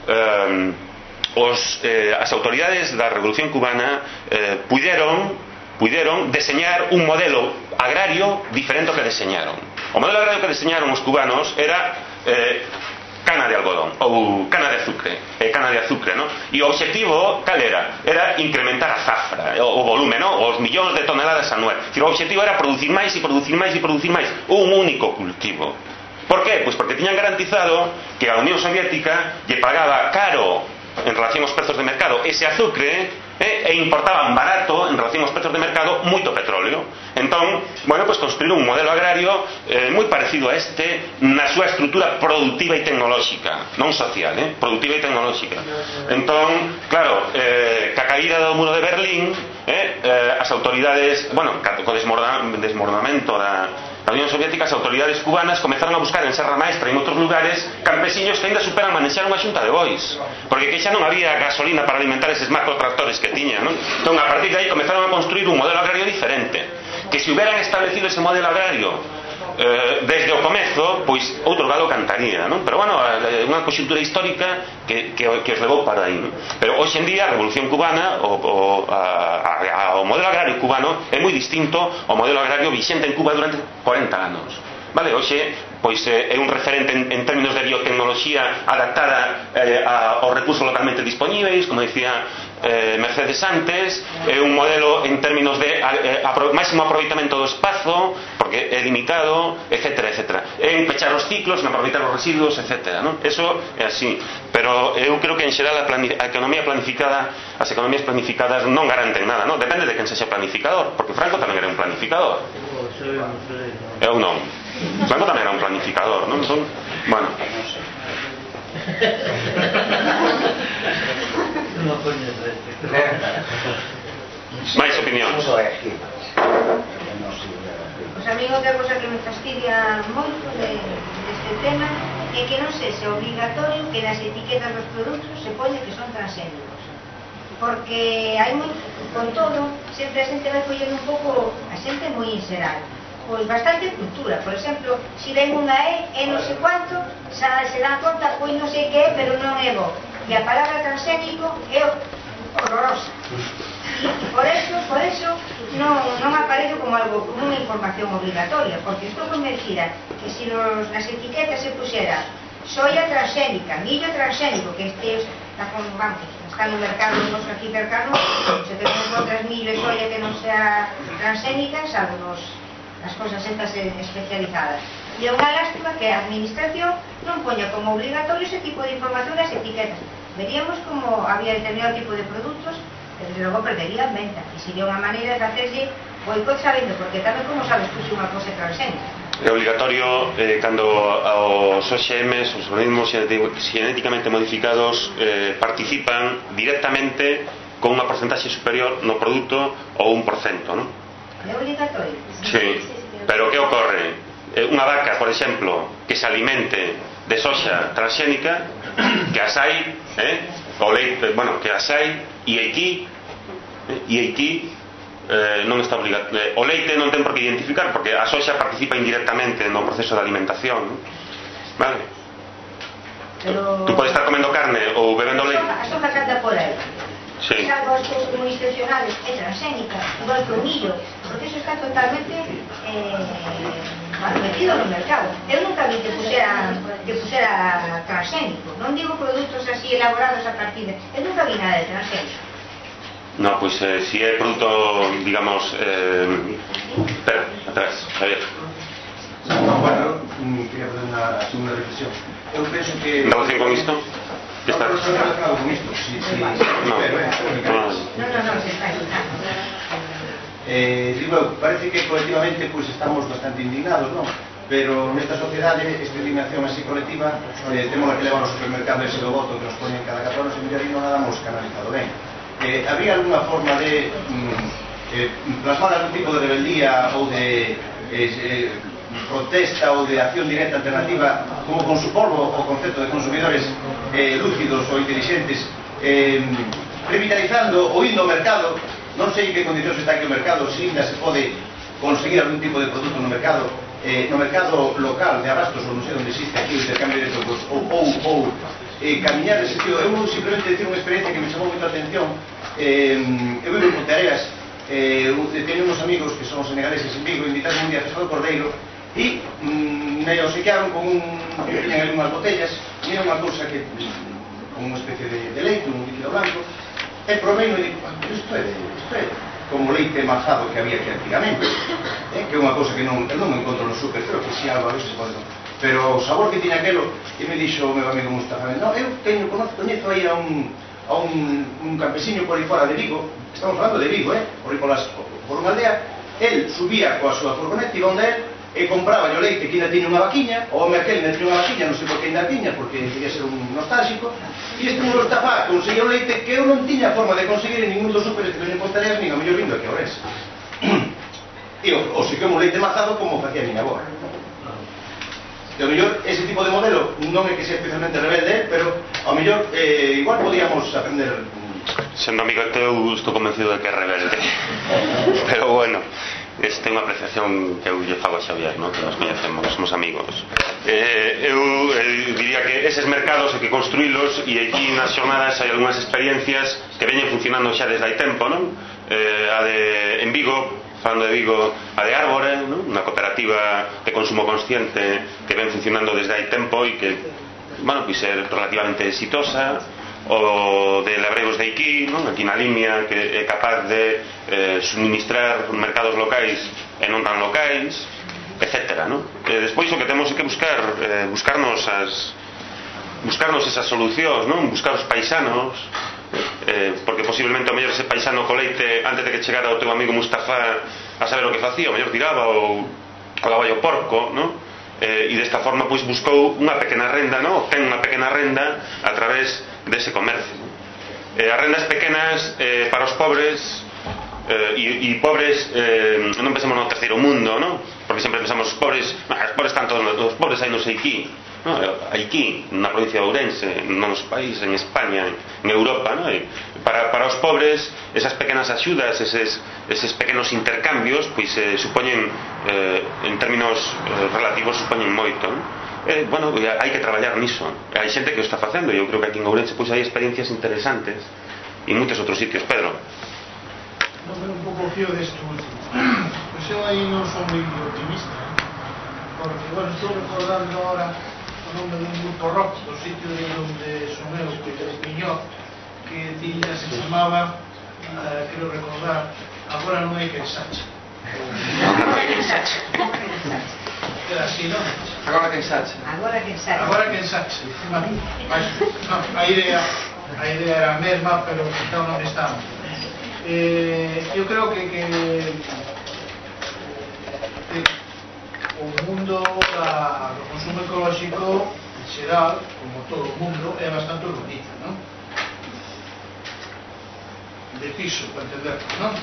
[SPEAKER 1] eh, os, eh, as autoridades da Revolución Cubana eh, puideron puideron deseñar un modelo agrario diferente ao que deseñaron. O modelo agrario que deseñaron os cubanos era eh, cana de algodón ou cana de azúcar, eh, cana de azúcar, ¿no? E o objetivo cal era? Era incrementar a zafra, o, o volumen, ¿no? Os millóns de toneladas anual. O objetivo era producir máis e producir máis e producir máis, un único cultivo. Por qué? Pois porque tiñan garantizado que a Unión Soviética lle pagaba caro en relación aos prezos de mercado ese azúcar, eh, e importaban barato en relación aos prezos de mercado moito petróleo. Entón, bueno, pues construir un modelo agrario eh, moi parecido a este na súa estrutura productiva e tecnolóxica, non social, eh, productiva e tecnolóxica. Entón, claro, eh, ca caída do muro de Berlín, eh, eh, as autoridades, bueno, co desmoronamento da a Unión Soviética, as autoridades cubanas comezaron a buscar en Serra Maestra e en outros lugares campesiños que ainda superan manexar unha xunta de bois, porque que xa non había gasolina para alimentar eses macrotractores que tiñan, non? Entón, a partir de aí comezaron a construir un modelo agrario diferente, que se hubieran establecido ese modelo agrario eh, desde o comezo, pois outro galo cantaría, non? Pero bueno, é unha conxuntura histórica que, que, que os levou para aí, non? Pero hoxe en día a Revolución Cubana, o, o, a, a, o modelo agrario cubano é moi distinto ao modelo agrario vixente en Cuba durante cuarenta anos, vale? Hoxe pois é un referente en, en términos de biotecnoloxía adaptada eh, a, aos recursos localmente disponíveis, como decía eh, Mercedes antes, é un modelo en términos de eh, apro, máximo aproveitamento do espazo, porque é limitado, etcétera, etcétera, en pechar os ciclos, en aproveitar os residuos, etcétera, non? Eso é así, pero eu creo que en xeral a, a economía planificada, as economías planificadas non garanten nada, non? Depende de quen sexa planificador, porque Franco tamén era un planificador. Eu non. Franco tamén era un planificador, non? Entón, bueno. Máis opinións.
[SPEAKER 4] Pois a mí outra cosa que me fastidia moito de, deste tema é que non sexa obligatorio que nas etiquetas dos produtos se pone que son transgénicos, porque hai moi, con todo, sempre a xente vai collendo un pouco, a xente moi inseral, pois bastante cultura. Por exemplo, se ven unha E, é non sei cuánto, xa se dan conta, pois non sei que é, pero non é bo. E a palabra transgénico é horrorosa. E por eso, por eso non, non aparece como algo, como unha información obligatoria, porque estou convencida que se nos, nas etiquetas se puxera soia transgénica, millo transgénico, que este está, con, vamos, está no mercado, nos aquí cercano, se te encontras millo e soia que non sea transgénica, salvo nos as cosas estas especializadas. E é unha lástima que a administración non poña como obligatorio ese tipo de información das etiquetas. Veríamos como había determinado tipo de produtos que desde logo perderían venta, e sería unha maneira de hacerse boicot sabendo, porque tamén como sabes tú se unha cosa transgénica.
[SPEAKER 1] É obligatorio eh, cando os O X Ms, os organismos genéticamente modificados, eh, participan directamente con unha porcentaxe superior no produto ou un por cento, non?
[SPEAKER 4] É obligatorio?
[SPEAKER 1] Sí, pero que ocorre? Eh, unha vaca, por exemplo, que se alimente de soxa transgénica, que as hai, eh, o leite, bueno, que as hai, e aquí, eh, e aquí eh, non está obligado. Eh, o leite non ten por que identificar, porque a soxa participa indirectamente no proceso de alimentación, ¿no? Vale? Pero... Tú podes estar comendo carne ou bebendo leite.
[SPEAKER 4] A soja canta por aí.
[SPEAKER 1] Sí.
[SPEAKER 4] Es algo así muy excepcional, es transgénica, igual que un millo, porque eso está totalmente eh, bueno, metido en el mercado. Eu nunca vi que pusiera, que pusiera transgénico, non digo produtos así elaborados a partir de... Eu nunca vi nada de transgénico.
[SPEAKER 1] No, pues eh, si é produto, digamos, eh... espera, atrás, Javier.
[SPEAKER 7] No, bueno, quería fazer unha segunda reflexión. Eu penso que...
[SPEAKER 1] ¿En relación con isto?
[SPEAKER 7] Está relacionado con isto, sí, sí,
[SPEAKER 1] no,
[SPEAKER 7] pero, eh,
[SPEAKER 4] no, no, no, se está ayudando.
[SPEAKER 7] Eh, digo, parece que colectivamente pues, estamos bastante indignados, ¿no? Pero nesta sociedade, esta indignación así colectiva, eh, temos la que levar ao supermercado ese voto que nos ponen cada catro horas, e mellor non nada hemos canalizado ben. Eh, habría alguna forma de mm, eh, plasmar algún tipo de rebeldía ou de eh, protesta ou de acción directa alternativa como con su polvo o concepto de consumidores eh, lúcidos ou inteligentes eh, revitalizando ou indo ao mercado. Non sei que condicións está aquí o mercado, se ainda se pode conseguir algún tipo de produto no mercado eh, no mercado local de abastos, ou non sei onde existe aquí o intercambio de todos, ou, ou, ou eh, camiñar ese sentido. Eu simplemente decir unha experiencia que me chamou moita atención. eh, eu vivo en Ponteareas, eh, teño uns amigos que son senegaleses en Vigo, invitaron un día a Pescado Cordeiro e mm, me obsequiaron con un, tiñan ali unhas botellas, e era unha cousa que con unha especie de, de leite, un líquido blanco, e probei e digo, isto é, isto é como leite mazado que había aquí antigamente, eh, que é unha cousa que non, que non me encontro no súper, creo que si algo a veces pode non. Pero o sabor que tiña aquelo, e me dixo o meu amigo Mustafa, no, eu teño, conozco, coñezo aí a un, a un, un campesiño por aí fora de Vigo, estamos falando de Vigo, eh, por aí por, las, por unha aldea, el subía coa súa furgoneta, iba onde el, e compraba o leite que ainda tiña unha vaquiña, ou home aquel ainda tiña unha vaquiña, non sei por que ainda tiña, porque quería ser un nostálgico, e este Mustafa conseguía un leite que eu non tiña forma de conseguir en ningún dos superes que teño en Ponteareas, nin a mellor vindo aquí a Ourense. E o, o si que un leite mazado como facía a miña boa. E ao mellor ese tipo de modelo non é que sea especialmente rebelde, pero ao mellor eh, igual podíamos aprender.
[SPEAKER 1] Sendo amigo teu, estou convencido de que é rebelde. Pero bueno, esta é unha apreciación que eu lle fago a Xavier, ¿no? Que nos coñecemos, somos amigos. eh, eu eh, diría que eses mercados hai que construílos, e aquí nas xornadas hai algunhas experiencias que veñen funcionando xa desde hai tempo, non? Eh, a de, en Vigo, falando de Vigo, a de Árbore, ¿no? Unha cooperativa de consumo consciente que ven funcionando desde hai tempo e que, bueno, pois é relativamente exitosa. O de Labregos de Iki, ¿no? Aquí na Limia, que é capaz de eh, suministrar mercados locais e non tan locais, etcétera, ¿no? E despois o que temos que buscar eh, buscarnos as buscarnos esas solucións, ¿no? Buscar os paisanos, eh, porque posiblemente o mellor ese paisano co leite, antes de que chegara o teu amigo Mustafa a saber o que facía, o mellor tiraba ou colaba o porco, ¿no? Eh, e desta forma pois buscou unha pequena renda, ¿no? Ten unha pequena renda a través dese comercio. Eh, as rendas pequenas eh, para os pobres, eh, e, e pobres, eh, non pensemos no terceiro mundo, ¿no? Porque sempre pensamos os pobres, ah, os pobres tanto, os pobres hai no sei aquí, ¿no? Aquí, na provincia de Ourense, no noso país, en España, en Europa, ¿no? E para, para os pobres, esas pequenas axudas, eses, eses pequenos intercambios, pois eh, supoñen, eh, en términos eh, relativos, supoñen moito, ¿no? Eh, bueno, hai que traballar niso. Hai xente que o está facendo, e eu creo que aquí en Ourense pois hai experiencias interesantes e en moitos outros sitios. Pedro.
[SPEAKER 9] Non, pero un pouco fío desto último. Pois eu aí non son moi optimista, ¿eh? Porque, bueno, estou recordando ahora o nome dun grupo rock do sitio de onde son eu, que é de Piñor, que tiña, se chamaba, eh, quero recordar, agora non hai que ensache.
[SPEAKER 1] Agora non hai que ensache.
[SPEAKER 9] Era así, non?
[SPEAKER 5] Agora que ensache.
[SPEAKER 4] Agora que ensache.
[SPEAKER 9] Agora que ensache. Mas, no, a idea a idea era a mesma, pero non onde estamos. Eh, eu creo que, que, que o mundo da, do consumo ecolóxico en xeral, como todo o mundo, é bastante urbanista, non? De piso, para entenderlo, non?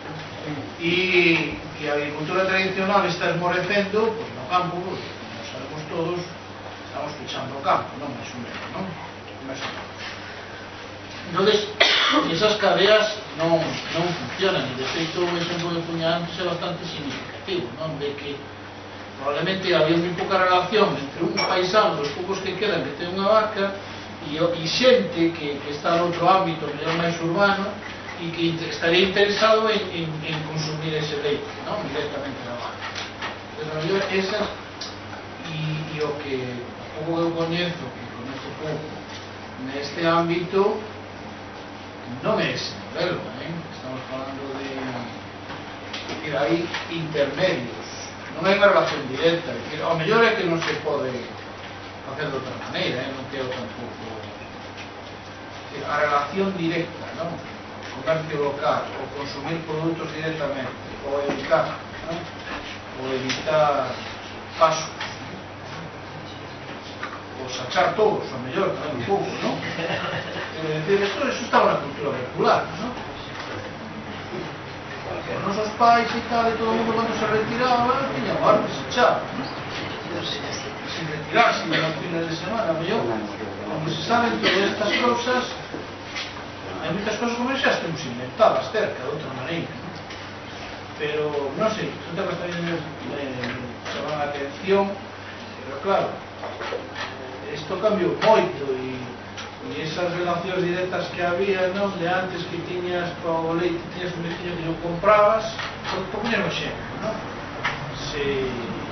[SPEAKER 9] E que a agricultura tradicional está esmorecendo, pois no campo, pois, como sabemos todos, estamos pechando o campo, non máis ou menos, non? Máis ou menos. Entonces, esas cadeas non, non funcionan, e de feito o exemplo de Puñal é bastante significativo, non? De que probablemente había moi pouca relación entre un paisano dos poucos que quedan que ten unha vaca e, e xente que, que está no outro ámbito, mellor máis urbano, e que estaría interesado en, en, en consumir ese leite, ¿no? Directamente na vaca. Pero yo esas e, e o que o pouco que eu coñezo, que coñezo pouco neste ámbito, non é ese modelo, ¿eh? Estamos falando de que hai intermedios, non hai unha relación directa, que ao mellor é que non se pode facer de outra maneira, ¿eh? Non quero tampouco a relación directa, non? Comercio local, ou consumir produtos directamente, ou evitar, ¿no? Ou evitar pasos, ou sachar todos, o mellor, un pouco, ¿no? É dicir, esto, eso está na cultura popular, ¿no? Os nosos pais e tal, e todo o mundo cando se retiraba, tiña o arte sachado, ¿no? Sin retirarse, nos fines de semana, mellor, como se saben todas estas cousas, hai moitas cosas como xa temos inventadas cerca de outra maneira, non? Pero, non sei, son temas tamén me chaman a atención, pero claro, isto cambiou moito e e esas relacións directas que había, non, de antes que tiñas para o leite, tiñas un veciño que o comprabas, por poñer un exemplo, non? Se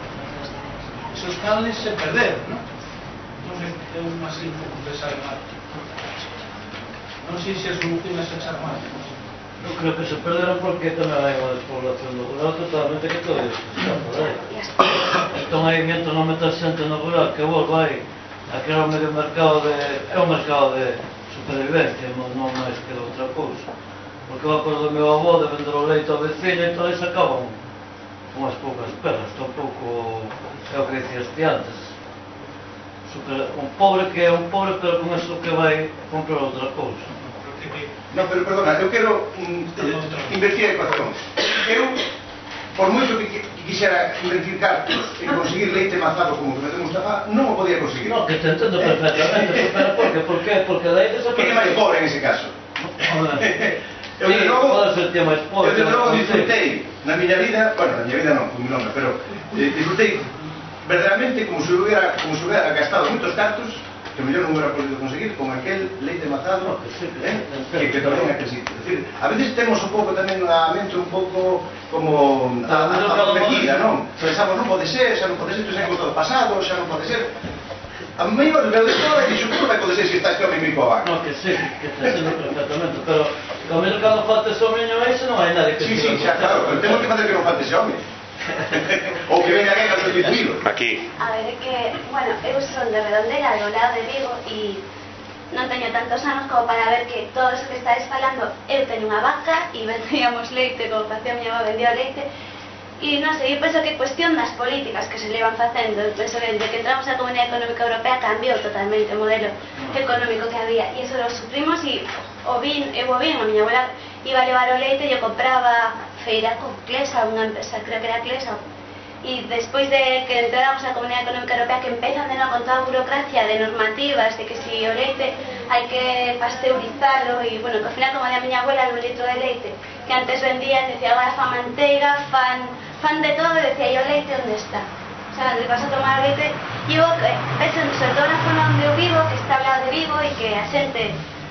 [SPEAKER 9] esos canles se perderon, non? Non sei, é un así un pouco desagradable. Non sei se a solución é echar mal.
[SPEAKER 10] Eu creo que se perderon porque tamén hai unha despoblación do rural totalmente que todo isto está por aí. Entón hai mientras non meter xente no rural que volva aí a crear un medio mercado de... é un mercado de supervivencia, non máis que de outra cousa. Porque eu acordo do meu avó de vender o leite ao veciño e todos sacaban unhas poucas perras, tampouco é o que dicías ti antes. Super, un pobre que é un pobre, pero con eso que vai comprar outra cousa.
[SPEAKER 7] Non, pero perdona, eu quero mm, invertir a ecuación. Eu, por moito que, que quixera invertir cartos e conseguir leite mazado como que me deu Mustafa, non o podía conseguir.
[SPEAKER 10] Non, que te entendo perfectamente, pero por que? Por que? Porque daí desaparece.
[SPEAKER 7] Quem é máis pobre en ese caso? Eu
[SPEAKER 10] sí,
[SPEAKER 7] de logo,
[SPEAKER 10] pode ser que é máis pobre.
[SPEAKER 7] Eu de logo disfrutei na miña vida, bueno, na miña vida non, con mi nome, pero eh, disfrutei verdadeiramente como se hubiera, como se hubiera gastado moitos cartos que mellor non hubiera podido conseguir con aquel leite mazado eh, que, que tomei en aquel sitio. Es decir, a veces temos un pouco tamén a mente un pouco como adormecida, non? Pensamos, non pode ser, xa non pode ser, xa non pode pasado, xa non pode ser. A mí o meu de todo é que xo non pode ser se está este home mico abajo.
[SPEAKER 10] Non, que sí, que te entiendo perfectamente, pero que ao menos cando falte ese homeño ese non hai nadie que...
[SPEAKER 7] Sí, sí, xa, claro, pero temos que facer que non falte ese home. Ou que venga alguén a sustituílo.
[SPEAKER 1] Aquí.
[SPEAKER 11] A ver, é que, bueno, eu son de Redondela, do lado de Vigo, e non teño tantos anos como para ver que todo eso que estáis falando, eu teño unha vaca e vendíamos leite, como facía a miña avó, vendía leite, e non sei, eu penso que é cuestión das políticas que se le van facendo. Eu penso que desde que entramos na Comunidade Económica Europea cambiou totalmente o modelo económico que había, e eso lo sufrimos, e o vin, eu o vin, a miña abuela iba a levar o leite e eu compraba feira con Clesa, unha empresa, creo que era Clesa, e despois de que entramos na Comunidade Económica Europea, que empezan de novo con toda a burocracia de normativas, de que si o leite hai que pasteurizalo, e bueno, que ao final, como a miña abuela, un litro de leite que antes vendía, decía, agora fan manteiga, fan, fan de todo, e decía, e o leite onde está? O sea, onde vas a tomar leite? E eu, penso, sobre todo na zona onde eu vivo, que está ao lado de Vigo, e que a xente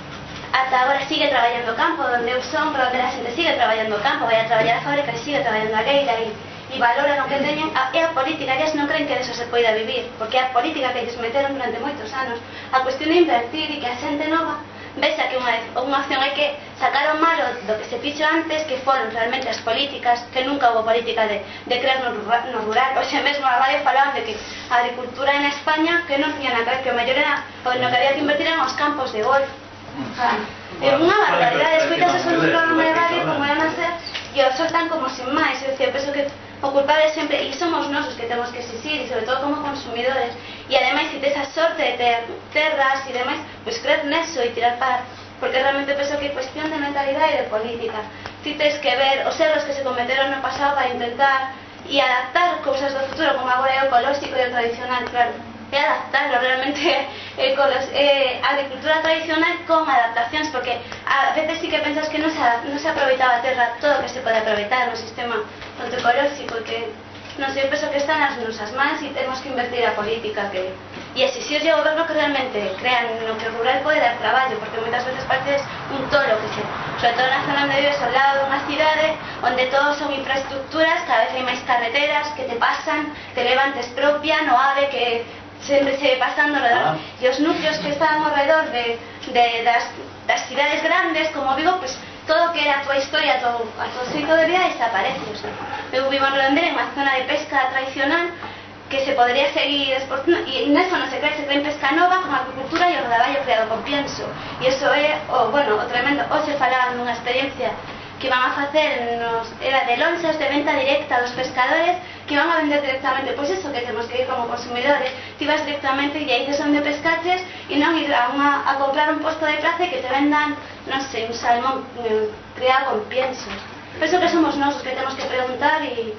[SPEAKER 11] ata agora sigue traballando o campo, onde eu son, pero onde a xente sigue traballando o campo, vai a traballar a fábrica e sigue traballando a leira, e, e valoran o que teñen, a, é a política, eles non creen que deso se poida vivir, porque é a política que eles meteron durante moitos anos. A cuestión de invertir e que a xente nova vexa que unha, unha opción é que sacar o malo do que se fixo antes, que foron realmente as políticas, que nunca houve política de, de crear no, no rural, pois mesmo a radio falaban de que a agricultura en España que non tiña nada que ver, que o mellor era, o no que había que invertir en os campos de golf. Ah, é unha barbaridade, escoitas eso nun programa de radio como era nacer e o soltan como sin máis. Eu dicía, penso que o culpable sempre, e somos nosos que temos que exigir, e sobre todo como consumidores, e ademais se tes a sorte de ter terras e demais, pois creer neso e tirar para, porque realmente penso que é cuestión de mentalidade e de política. Si tes que ver os erros que se cometeron no pasado para intentar e adaptar cousas do futuro, como agora é o ecolóxico e o tradicional, claro, é adaptarlo realmente eh, con los, eh, a agricultura tradicional con adaptacións, porque a veces sí que pensas que non se, non se aproveitaba a terra todo o que se pode aproveitar no sistema tanto ecolóxico, que non sei, penso que están nas nosas mans e temos que invertir a política que, e exixirlle ao goberno que realmente crean no que o rural pode dar traballo, porque moitas veces pareces un tolo que se, sobre todo na zona onde vives ao lado dunha cidade onde todos son infraestructuras, cada vez hai máis carreteras que te pasan, te levantes propia, no ave que sempre se pasando alrededor, e os núcleos que están alrededor de, de, das, das cidades grandes, como Vigo, pues todo o que era a tua historia, a tu, a tu ciclo de vida desaparece. O sea, eu vivo en Redondela, en unha zona de pesca tradicional que se podría seguir exportando, e neso non se cree, se cree en pesca nova con agricultura e o rodaballo creado con pienso, e iso é o, bueno, o tremendo. Hoxe falaban nunha experiencia que van a facer nos, era de lonxas de venta directa dos pescadores que van a vender directamente, pois iso que temos que ir como consumidores, ti vas directamente e aí dices onde pescaches e non ir a, unha, a comprar un posto de praza que te vendan, non sei, un salmón eh, creado con piensos. Penso que somos nós os que temos que preguntar e...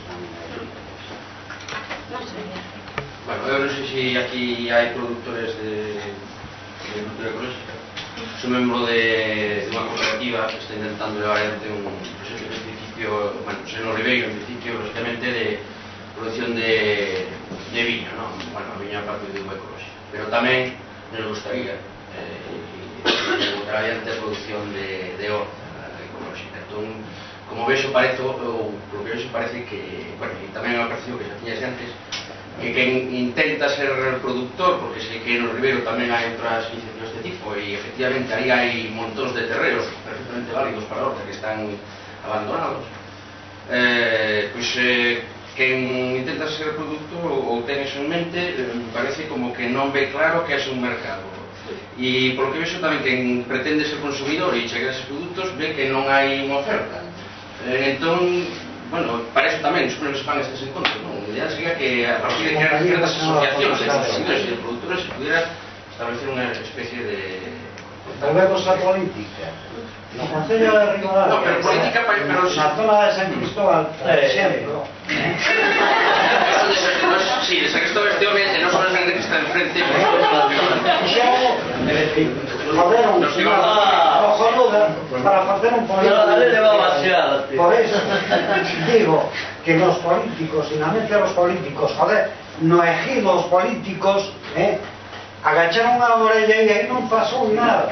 [SPEAKER 11] non sei.
[SPEAKER 12] Bueno, eu non sei se aquí hai productores de, de nutra ecolóxica. sou membro de, de unha cooperativa que está intentando levar adelante un proxecto de principio, bueno, no Ribeiro, en principio, lógicamente, de producción de, de viño, non? Bueno, a viña parte de un ecolóxico, pero tamén nos gustaría eh, levar adelante a producción de, de horta ecolóxica. Entón, como vexo, parece, ou lo que vexo parece que, bueno, e tamén me parecido que xa tiñas antes, que quen intenta ser productor, porque sei que no Ribeiro tamén hai outras iniciativas de tipo, e efectivamente aí hai montóns de terreos perfectamente válidos para a horta que están abandonados, eh, pois eh, quen intenta ser productor ou ten eso en mente, eh, parece como que non ve claro que é un mercado, e polo que vexo tamén quen pretende ser consumidor e chegar a esos produtos ve que non hai unha oferta. eh, entón, bueno, para eso tamén supone que se fan estes encontros, non? A idea sería que a partir de crear ciertas asociacións de consumidores e de productores se pudiera establecer unha especie de...
[SPEAKER 2] Volvemos a política. No Concello de Ribadavia,
[SPEAKER 12] no, pero política, pero
[SPEAKER 2] na zona de San Cristóbal, exemplo.
[SPEAKER 12] Sí, de San Cristóbal este home, e non só a xente que está enfrente,
[SPEAKER 2] joderon unha cojonuda para facer un político. Por eso digo que los políticos, y na mente los políticos, joder, no ejido os políticos, eh, agacharon a orella e aí non pasou nada.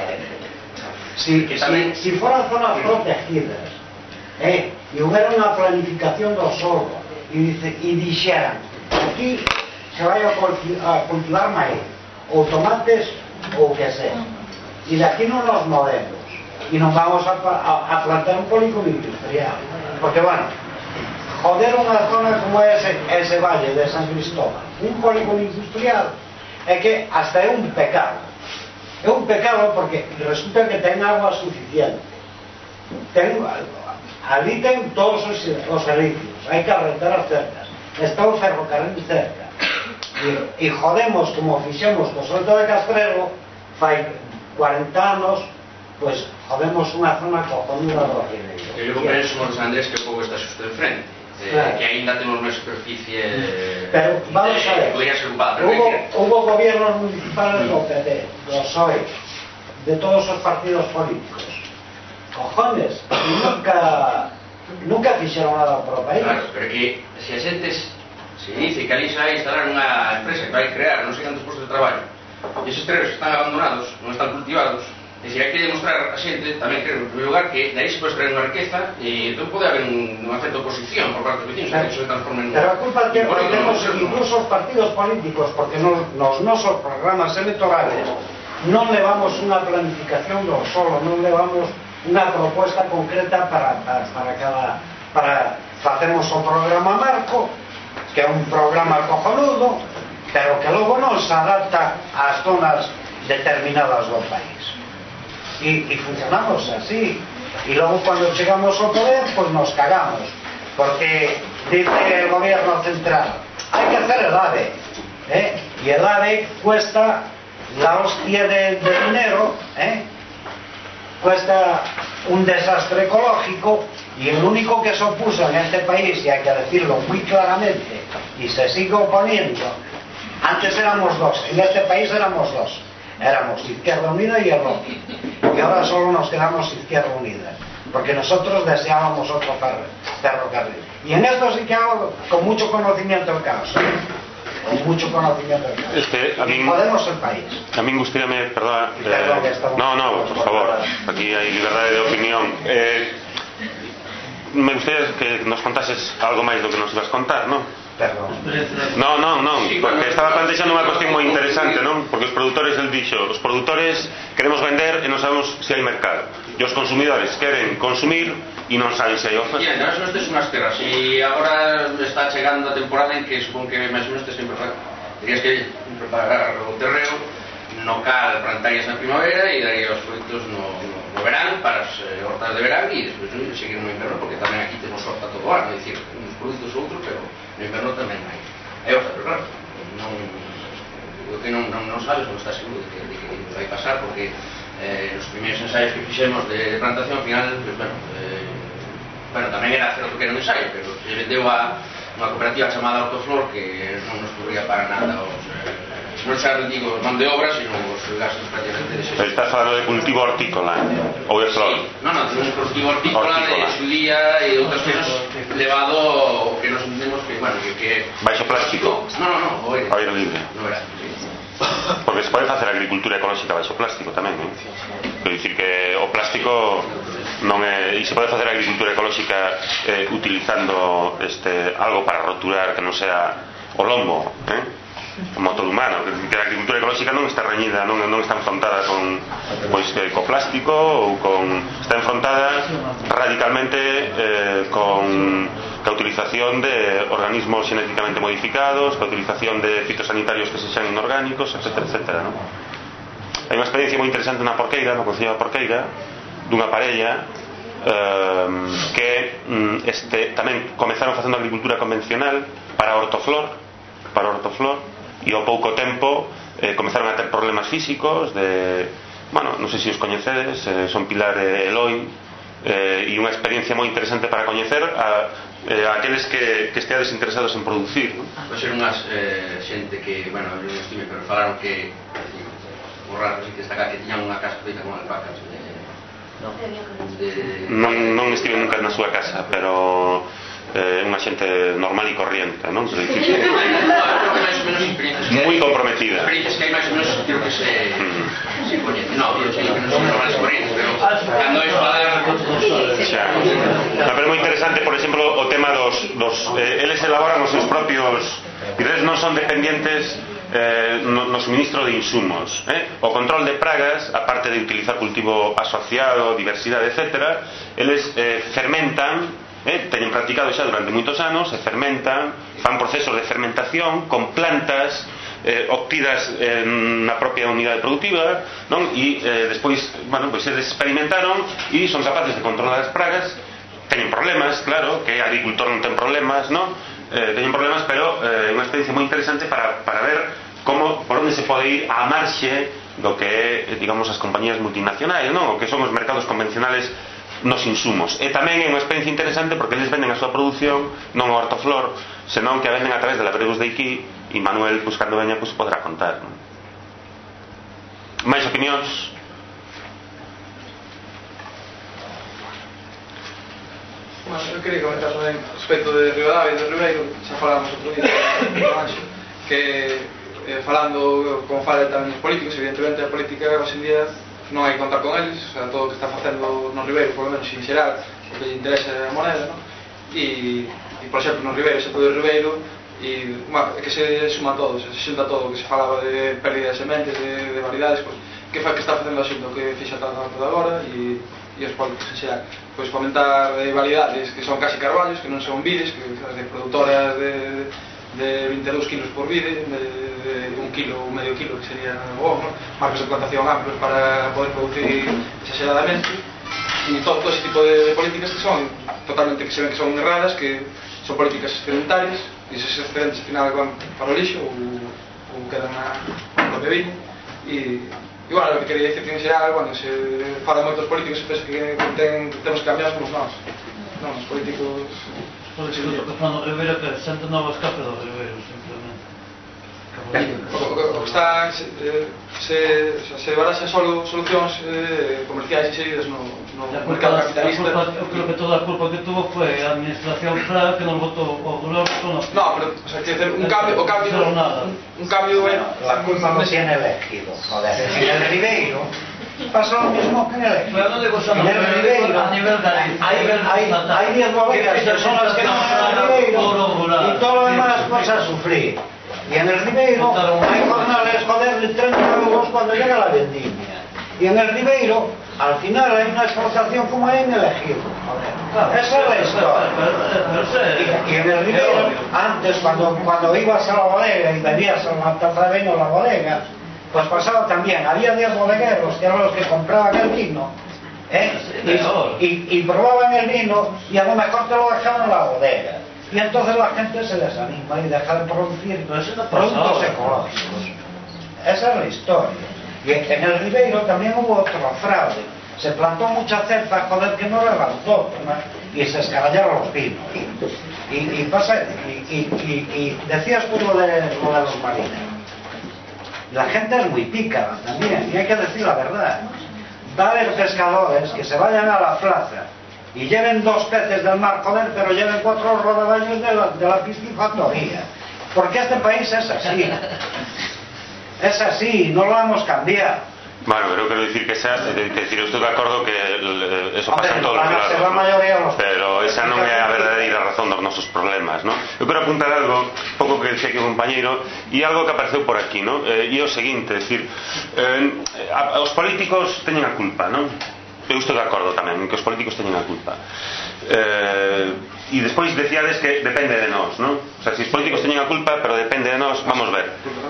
[SPEAKER 2] Si, si, si fueran zonas protegidas, eh, e hubiera unha planificación do solo, e, dice, e dixeran, aquí se vai a, culti a cultivar maíz, ou tomates, ou que sea, e de aquí non nos movemos, e non vamos a, a, a plantar un polígono industrial, porque, bueno, joder unha zona como ese, ese valle de San Cristóbal, un polígono industrial, é que hasta é un pecado. É un pecado porque resulta que ten agua suficiente. Ten, ali ten todos os, os servicios, hai carreteras cercas, está o ferrocarril cerca. E, e jodemos, como fixemos co Solto de Castrelo, fai cuarenta anos, pois jodemos unha zona cojonuda do Ribeiro.
[SPEAKER 12] E eu penso, Mons Andrés, que o pouco está xusto enfrente. Eh, claro. Que ainda temos unha superficie eh,
[SPEAKER 2] pero vamos a ver,
[SPEAKER 12] podría ser ocupada,
[SPEAKER 2] hubo, hubo gobiernos municipales do P P, do P S O E, de todos os partidos políticos, cojones, e nunca nunca fixeron nada para o país.
[SPEAKER 12] Claro, pero que se a xente se dice que ali se vai instalar unha empresa que vai crear non sei cantos postos de traballo, e esos terrenos que están abandonados, non están cultivados, e se hai que demostrar a xente, tamén creo, en primeiro lugar, que de aí se pode extraer unha riqueza e entón pode haber unha certa oposición por parte dos vecinos, que se transformen en...
[SPEAKER 2] Pero a culpa que tenemos incluso os partidos políticos, porque nos, nos nosos programas electorales non levamos unha planificación do solo, non levamos unha proposta concreta para, para, para cada... para facemos o programa marco, que é un programa cojonudo, pero que logo non se adapta ás zonas determinadas do país. Y, y funcionamos así, y luego cuando llegamos al poder pues nos cagamos, porque dice el gobierno central hay que hacer el AVE, ¿eh? y el AVE cuesta la hostia de, de dinero, ¿eh? cuesta un desastre ecológico, y el único que se opuso en este país, y hay que decirlo muy claramente, y se sigue oponiendo, antes éramos dos, en este país éramos dos, éramos Izquierda Unida y el Bloque, y ahora solo nos quedamos Izquierda Unida, porque nosotros deseábamos otro ferrocarril. Y en esto sí que hago con mucho conocimiento del caso, con mucho conocimiento del caso.
[SPEAKER 1] Este, a mí,
[SPEAKER 2] podemos el país.
[SPEAKER 1] A mí me gustaría, perdón, eh, no, no, por favor, aquí hay libertad de opinión. Eh, me gustaría que nos contases algo máis do que nos ibas contar, non?
[SPEAKER 2] Perdón.
[SPEAKER 1] No, non, non, porque estaba plantexando unha cuestión moi interesante, non? Porque os produtores, el dixo, os produtores queremos vender e non sabemos se hai mercado. E os consumidores queren consumir e non saben se hai oferta.
[SPEAKER 12] Mira, nós non estes unhas terras e agora está chegando a temporada en que supón que máis ou menos estes sempre terías que preparar o terreno no cal plantarías na primavera e darías os frutos no, no, no verán para as eh, hortas de verán e despois no, seguir no inverno, porque tamén aquí temos horta todo o ano, é dicir, uns produtos ou outros, pero no inverno tamén hai. É horta, pero claro, non, que non, non, non sabes, non estás seguro de que, de que vai pasar, porque eh, nos primeiros ensaios que fixemos de plantación, ao final, pues, bueno, eh, bueno, tamén era certo que era un ensaio, pero se vendeu a unha cooperativa chamada Autoflor que non nos cubría para nada os, eh, non xa digo man de obra, sino os gastos prácticamente de xestión.
[SPEAKER 1] Estás falando de cultivo hortícola ou de flor?
[SPEAKER 12] Sí, non, non, un cultivo hortícola de xudía e outras cousas levado ao que nos entendemos que, bueno, que... que
[SPEAKER 1] baixo plástico?
[SPEAKER 12] Non, non, non, ao aire.
[SPEAKER 1] Ao aire libre.
[SPEAKER 12] No verán, sí.
[SPEAKER 1] Porque se pode facer agricultura ecolóxica baixo plástico tamén, non? Quero dicir que o plástico non é... E se pode facer agricultura ecolóxica eh, utilizando este, algo para roturar que non sea o lombo, eh? O motor humano, que a agricultura ecolóxica non está reñida, non, non está enfrontada con, pois, eh, co plástico ou con... está enfrontada radicalmente eh, con a utilización de organismos genéticamente modificados, a utilización de fitosanitarios que sexan inorgánicos, etcétera, etcétera, non? Hai unha experiencia moi interesante na Porqueira, no Concello da Porqueira, dunha parella eh, que este, tamén comenzaron facendo agricultura convencional para hortoflor, para hortoflor, e ao pouco tempo eh, comezaron a ter problemas físicos de, bueno, non sei se os coñecedes, eh, son Pilar e Eloi, eh, e unha experiencia moi interesante para coñecer a, eh, a aqueles que, que esteades interesados en producir, non?
[SPEAKER 12] Pois ser unhas eh, xente que, bueno, eu non estive, pero falaron que o raro que está acá, que tiñan unha casa feita con alpacas de, de...
[SPEAKER 1] Non, non estive nunca na súa casa, pero é eh, unha xente normal e corriente, non? Moi comprometida.
[SPEAKER 12] Experiencias que hai máis ou menos creo que se se coñece. Non, eu sei que non son normales corrientes, pero cando é falar
[SPEAKER 1] xa. Non, pero é moi interesante, por exemplo, o tema dos, dos eh, eles elaboran os seus propios, e eles non son dependientes eh, no, no suministro de insumos, eh? O control de pragas, aparte de utilizar cultivo asociado, diversidade, etcétera, eles eh, fermentan, eh, teñen practicado xa durante moitos anos, se fermentan, fan procesos de fermentación con plantas eh, obtidas eh, na propia unidade productiva, non? E eh, despois, bueno, pois eles experimentaron e son capaces de controlar as pragas. Teñen problemas, claro, que o agricultor non ten problemas, non? Eh, teñen problemas, pero é eh, unha experiencia moi interesante para, para ver como, por onde se pode ir á marxe do que é, digamos, as compañías multinacionais, non? O que son os mercados convencionales nos insumos. E tamén é unha experiencia interesante porque eles venden a súa produción non o hortoflor, senón que a venden a través de labregos de Iki, e Manuel, pues, cando veña, pues, podrá contar, non? Máis opinións?
[SPEAKER 13] Bueno, eu quería comentar tamén respecto de Ribadavia e de Ribeiro, xa falamos outro día que eh, falando como fala tamén os políticos, evidentemente a política hoxe en día non hai que contar con eles, o sea, todo o que está facendo no Ribeiro, por lo menos en xeral, o que lle interesa a moneda, non? E, e por exemplo, no Ribeiro, se pode o Ribeiro, e, bueno, é que se suma todo, se xunta todo, que se falaba de pérdida de sementes, de, de variedades, pues, que fai que está facendo a xunta, o que fixa tanto de agora, e, e os políticos en xeral. Pois fomentar eh, variedades que son casi carballos, que non son vides, que son de productoras de... de vinte e dous kilos por vide, de, de un kilo ou medio kilo que sería o no? Marcos de plantación amplios para poder producir exageradamente, e todo, todo ese tipo de, de políticas que son totalmente, que se ven que son erradas, que son políticas excedentarias, e esos excedentes al final van para o lixo ou, ou quedan na propia viña, e e bueno, o que quería dicir que en xeral, bueno, se falan moitos políticos se pensa que, que ten, temos que cambiar como nós, non, os políticos.
[SPEAKER 10] Porque se lo que fan no Ribeiro que xente non escape do Ribeiro, simplemente.
[SPEAKER 13] O que está se, se, se baraxan solo solucións eh, comerciais e seguidas no, no mercado capitalista.
[SPEAKER 10] Eu creo que toda a culpa que tuvo foi a administración Fra que nos votou o Goberno.
[SPEAKER 13] No, pero o sea, que un cambio, o cambio, un, un cambio bueno,
[SPEAKER 2] la culpa no tiene elegido, joder. En el Ribeiro pasa lo mismo que en el Ejido. En el Ribeiro
[SPEAKER 10] a nivel
[SPEAKER 2] hay diez bodegas que son las que no en el Ribeiro y todo lo demás pues a sufrir. Y en el Ribeiro hay jornales, joder, de treinta euros cuando llega la vendimia. Y en el Ribeiro, al final hay una exportación como hay en el Ejido. Esa es la historia. Y, y en el Ribeiro, antes cuando, cuando ibas a la bodega y bebías una taza de vino en la bodega, pues pasaba también, había diez bodegueros que eran los que compraban el vino, ¿eh? y, y, y probaban el vino y a lo mejor te lo dejaban en la bodega. Y entonces la gente se desanima y deja de producir productos ecológicos. Esa es la historia. Y en el Ribeiro también hubo otro fraude. Se plantó mucha cerca, joder, que no era la autóctona, y se escarallaron los pinos. Y, y, y, pasa, y, y, y, y decías tú lo de, lo de los marineros. La gente es muy pícara también, y hay que decir la verdad. Va a haber pescadores que se vayan a la plaza y lleven dos peces del mar, joder, pero lleven cuatro rodaballos de la, de la piscifactoría. Porque este país es así. Es así, no lo vamos a cambiar.
[SPEAKER 1] Bueno, pero quero dicir que esa, é dicir, eu estou de acordo que eso pasa en todos os lados, pero esa non é a verdadeira razón dos nosos problemas, non? Eu quero apuntar algo, pouco que dixía que o compañeiro, e algo que apareceu por aquí, non? E é o seguinte, é dicir, eh, os políticos teñen a culpa, non? Eu estou de acordo tamén, que os políticos teñen a culpa. Eh, e despois decíades que depende de nós, non? O sea, se os políticos teñen a culpa, pero depende de nós, vamos ver.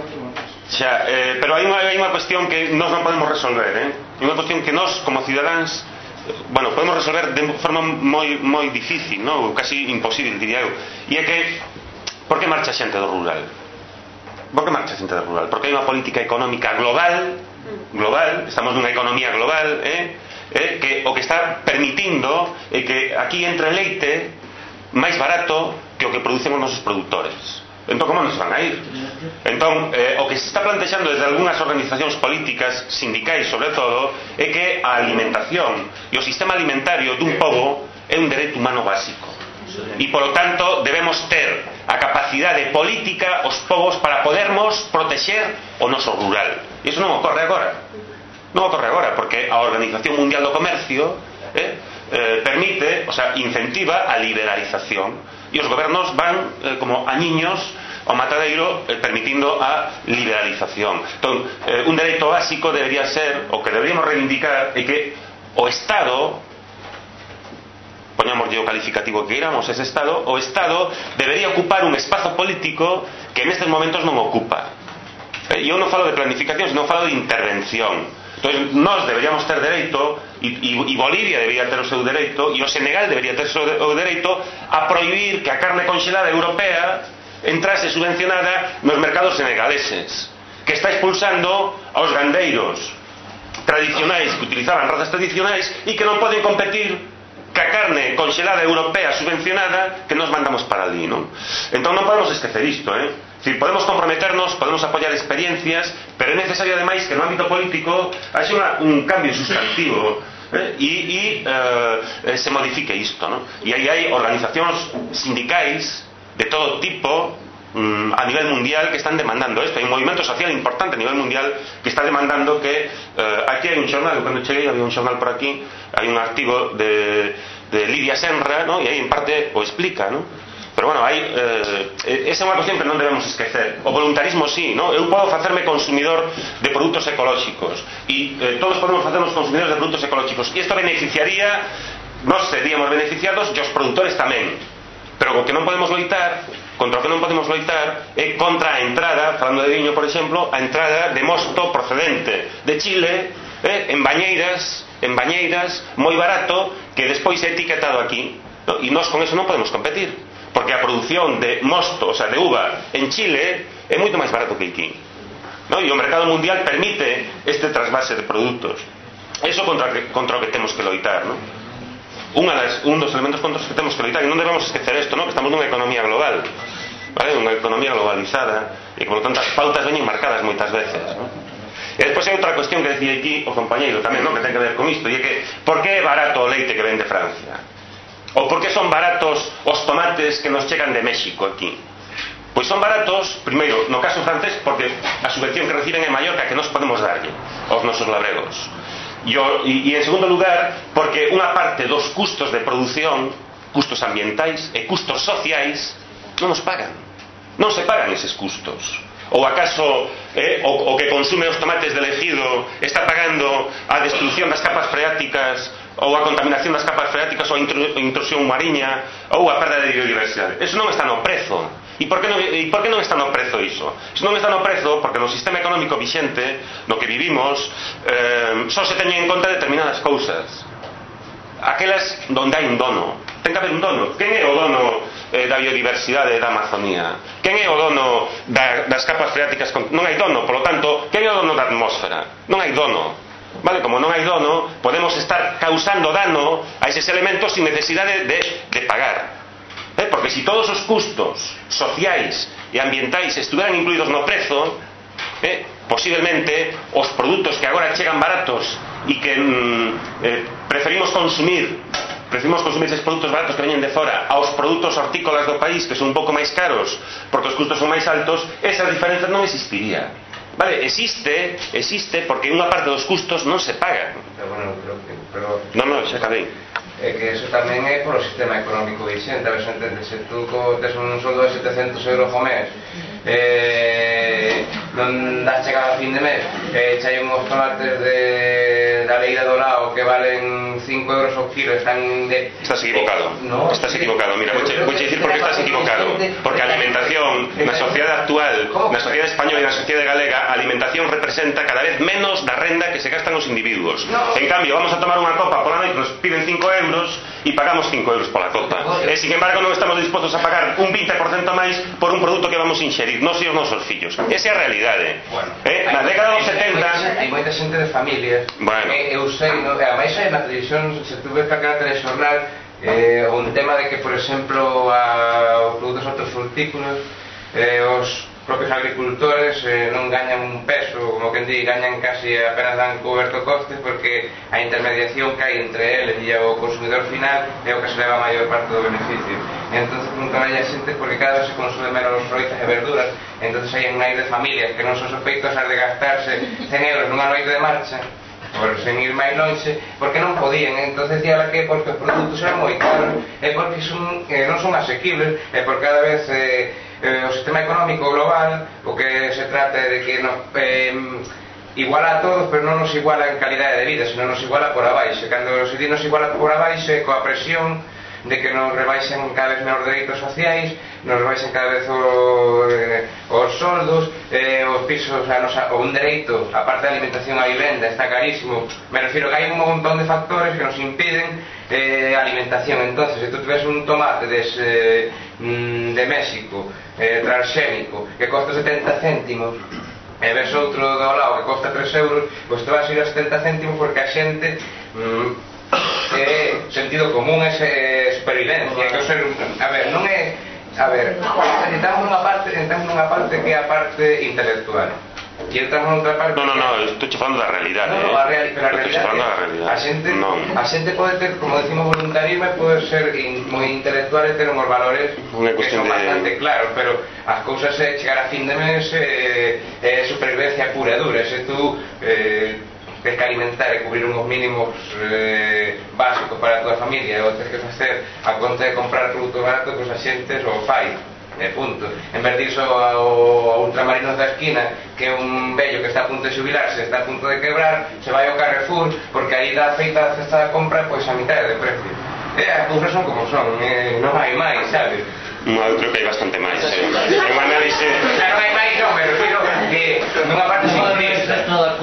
[SPEAKER 1] Xa, eh, pero hai unha, hai unha cuestión que nós non podemos resolver, eh? Hai unha cuestión que nós, como cidadáns, bueno, podemos resolver de forma moi, moi difícil, non? Casi imposible, diría eu. E é que, por que marcha xente do rural? Por que marcha xente do rural? Porque hai unha política económica global, global, estamos nunha economía global, eh? Eh? Que o que está permitindo é que aquí entre leite máis barato que o que producen os nosos produtores. Entón, como nos van a ir? Entón, eh, o que se está plantexando desde algunhas organizacións políticas, sindicais sobre todo, é que a alimentación e o sistema alimentario dun pobo é un dereito humano básico. E, polo tanto, debemos ter a capacidade política os povos para podermos protexer o noso rural. E iso non ocorre agora. Non ocorre agora, porque a Organización Mundial do Comercio eh, eh, permite, o sea, incentiva a liberalización. E os gobernos van eh, como a niños ao matadeiro eh, permitindo a liberalización. Entón, eh, un dereito básico debería ser, o que deberíamos reivindicar, é que o Estado, poñámoslle o calificativo que queiramos, ese Estado, o Estado debería ocupar un espazo político que nestes momentos non ocupa. E eu non falo de planificación, senón falo de intervención. Entón, nós deberíamos ter dereito, e, e, e Bolivia debería ter o seu dereito, e o Senegal debería ter o seu dereito a prohibir que a carne conxelada europea entrase subvencionada nos mercados senegaleses, que está expulsando aos gandeiros tradicionais que utilizaban razas tradicionais e que non poden competir ca carne conxelada europea subvencionada que nos mandamos para ali, non? Entón non podemos esquecer isto, eh? Si podemos comprometernos, podemos apoiar experiencias, pero é necesario ademais que no ámbito político haxe unha, un cambio sustantivo eh, e, e eh, se modifique isto, ¿no? E aí hai organizacións sindicais de todo tipo mm, a nivel mundial que están demandando isto. Hai un movimento social importante a nivel mundial que está demandando que eh, aquí hai un xornal, cando cheguei había un xornal por aquí, hai un artigo de, de Lidia Senra, ¿no? E aí en parte o explica, ¿no? Pero bueno, hai, eh, esa é unha cuestión que non debemos esquecer. O voluntarismo sí, ¿no? Eu podo facerme consumidor de produtos ecolóxicos e eh, todos podemos facernos consumidores de produtos ecolóxicos e isto beneficiaría, nós seríamos beneficiados e os produtores tamén. Pero o que non podemos loitar, contra o que non podemos loitar é contra a entrada, falando de viño por exemplo, a entrada de mosto procedente de Chile eh, en bañeiras en bañeiras moi barato que despois é etiquetado aquí, ¿no? E nós con eso non podemos competir, porque a produción de mosto, o sea, de uva en Chile é moito máis barato que aquí, ¿no? E o mercado mundial permite este trasvase de produtos. Eso contra, contra o que temos que loitar, ¿no? Unha das, un dos elementos contra os que temos que loitar, e non debemos esquecer isto, ¿no? Que estamos nunha economía global, ¿vale? Unha economía globalizada e que, por lo tanto, as pautas veñen marcadas moitas veces, ¿no? E despois hai outra cuestión que decía aquí o compañeiro tamén, ¿no? Que ten que ver con isto, e é que por que é barato o leite que vende Francia? Ou por que son baratos os tomates que nos chegan de México aquí? Pois son baratos, primeiro, no caso francés, porque a subvención que reciben é maior que a que nos podemos darlle aos nosos labregos. E, o, e, e en segundo lugar, porque unha parte dos custos de produción, custos ambientais e custos sociais, non nos pagan. Non se pagan eses custos. Ou acaso eh, o, o que consume os tomates de elegido está pagando a destrucción das capas freáticas ou a contaminación das capas freáticas ou a intrusión mariña ou a perda de biodiversidade? Eso non está no prezo. E por que non, e por que non está no prezo iso? Iso non está no prezo porque no sistema económico vixente no que vivimos eh, só se teñen en conta determinadas cousas, aquelas donde hai un dono. Ten que haber un dono. Quen é o dono eh, da biodiversidade da Amazonía? Quen é o dono da, das capas freáticas? Non hai dono, polo tanto, quen é o dono da atmósfera? Non hai dono. Vale, como non hai dono, podemos estar causando dano a eses elementos sin necesidade de, de pagar. Eh? Porque se si todos os custos sociais e ambientais estuveran incluídos no prezo, eh, posiblemente os produtos que agora chegan baratos e que mm, eh, preferimos consumir preferimos consumir esos produtos baratos que veñen de fora aos produtos hortícolas do país que son un pouco máis caros porque os custos son máis altos, esas diferenzas non existiría. Vale, existe, existe porque unha parte dos custos non se pagan.
[SPEAKER 5] Pero bueno, creo que, pero...
[SPEAKER 1] Non, non, xa acabei.
[SPEAKER 5] É que eso tamén é polo sistema económico vixente, a ver se entendes, se tú tes un soldo de setecentos euros ao mes, eh, non das chegado a fin de mes, eh, chai unhos tomates de, da leira do lao que valen cinco euros ao kilo, están de...
[SPEAKER 1] Estás equivocado, no, estás equivocado, mira, vou dicir por que estás equivocado, porque a alimentación na sociedade actual, na sociedade española e na sociedade galega, a alimentación representa cada vez menos da renda que se gastan os individuos. En cambio, vamos a tomar unha copa pola noite, nos piden cinco euros e pagamos cinco euros pola copa, e sin embargo non estamos dispostos a pagar un vinte por cento máis por un produto que vamos a inxerir, nós e os nosos fillos. Esa é a realidade. eh? Na década dos setenta
[SPEAKER 5] hai moita xente de familias,
[SPEAKER 1] bueno.
[SPEAKER 5] eu sei, no? A máis hai na televisión, se tuve que acá telexornal eh, un tema de que, por exemplo, a, os produtos hortofrutícolas, eh, os propios agricultores eh, non gañan un peso, como que di, gañan casi apenas dan coberto costes porque a intermediación que hai entre eles e o consumidor final é o que se leva a maior parte do beneficio. Entón, nunca hai a xente porque cada vez se consume menos froitas e verduras, entón hai un aire de familias que non son sospeitos de gastarse cen euros nunha noite de marcha por sen ir máis longe, porque non podían. Entón dicía que porque os produtos eran moi caros, é porque son, eh, non son asequibles, é porque cada vez eh, eh, o sistema económico global o que se trata é de que nos eh, iguala a todos, pero non nos iguala en calidade de vida, senón nos iguala por abaixo. Cando se di nos iguala por abaixo, coa presión de que nos rebaixen cada vez menos dereitos sociais, nos rebaixen cada vez o, eh, os soldos, eh, os pisos, a nosa, o un dereito, a parte da alimentación a vivenda, está carísimo. Me refiro que hai un montón de factores que nos impiden eh, a alimentación. Entonces, se tú tes un tomate des, eh, de México, eh, transgénico, que costa setenta céntimos, e ves outro do lado que costa tres euros, pois te vas a ir a setenta céntimos porque a xente... Mm, é sentido común, é supervivencia, que o ser, a ver, non é, a ver, entramos nunha parte, entramos nunha parte que é a parte intelectual. E entramos noutra parte...
[SPEAKER 1] No, no, no, estou falando da realidade,
[SPEAKER 5] no,
[SPEAKER 1] eh?
[SPEAKER 5] A real, pero a realidade,
[SPEAKER 1] estou falando da realidade.
[SPEAKER 5] A xente,
[SPEAKER 1] no.
[SPEAKER 5] a xente pode ter, como decimos, voluntarismo, pode ser in, moi intelectual e ter unhos valores que son de... bastante claros, pero as cousas é chegar a fin de mes é, é supervivencia pura e dura. Se tú... Eh, tens que alimentar e cubrir uns mínimos eh, básicos para a tua familia e o tens que facer a conta de comprar produto barato, pois a xente o fai, e punto. En vez disso ao ultramarinos da esquina, que é un vello que está a punto de xubilarse, está a punto de quebrar, se vai ao Carrefour porque aí dá feita a cesta de compra pois a mitad de precio. E as cousas son como son, eh, non hai máis, sabes?
[SPEAKER 1] No, eu creo que hai bastante máis, eh? É unha análise...
[SPEAKER 5] Non hai máis, non, me refiro que nunha parte simplista.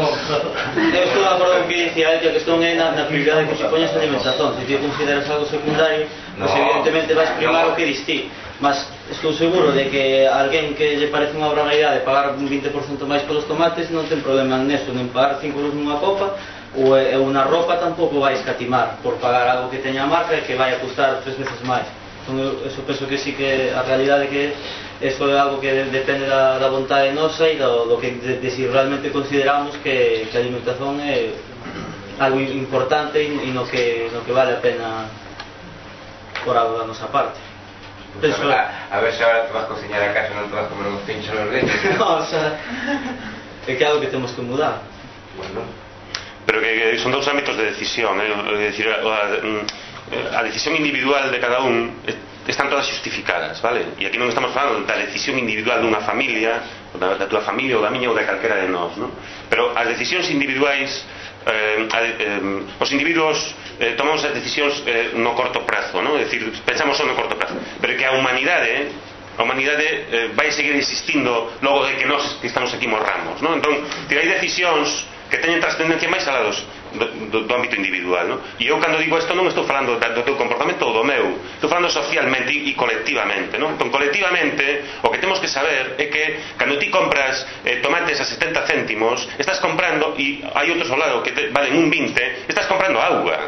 [SPEAKER 14] Eu estou de acordo con que dicía el que a cuestión é na, na prioridade que se poña esta alimentación. Se ti consideras algo secundario, no, pues evidentemente vais primar no. o que distí. Mas estou seguro de que alguén que lle parece unha barbaridade pagar un vinte por cento máis polos tomates non ten problema neso, nen pagar cinco euros nunha copa, ou unha roupa tampouco vai escatimar por pagar algo que teña a marca e que vai a custar tres veces máis. Entón, eu penso que sí que a realidade que eso é algo que depende da, da vontade nosa e do, do que de, de si realmente consideramos que, que a alimentación é algo importante e no que, no que vale a pena por algo da nosa parte.
[SPEAKER 5] Pues a, ver, a, a ver se agora te vas a cociñar a casa e non te vas a comer uns pinchos nos dentes.
[SPEAKER 14] No, o sea, é que é algo que temos que mudar.
[SPEAKER 5] Bueno.
[SPEAKER 1] Pero que, que son dous ámbitos de decisión, eh? É dicir, a, a, a decisión individual de cada un están todas justificadas, vale? E aquí non estamos falando da decisión individual dunha familia, da, da tua familia ou da miña ou da calquera de nós, non? Pero as decisións individuais, eh, eh, os individuos eh, tomamos as decisións eh, no corto prazo, non? É dicir, pensamos só no corto prazo, pero que a humanidade a humanidade eh, vai seguir existindo logo de que nós que estamos aquí morramos, non? Entón, hai decisións que teñen trascendencia máis alados do, do, do ámbito individual, non? E eu cando digo isto non estou falando do teu comportamento ou do meu, estou falando socialmente e, e colectivamente, non? Entón, colectivamente, o que temos que saber é que cando ti compras eh, tomates a setenta céntimos, estás comprando, e hai outros ao lado que te, valen un vinte, estás comprando auga.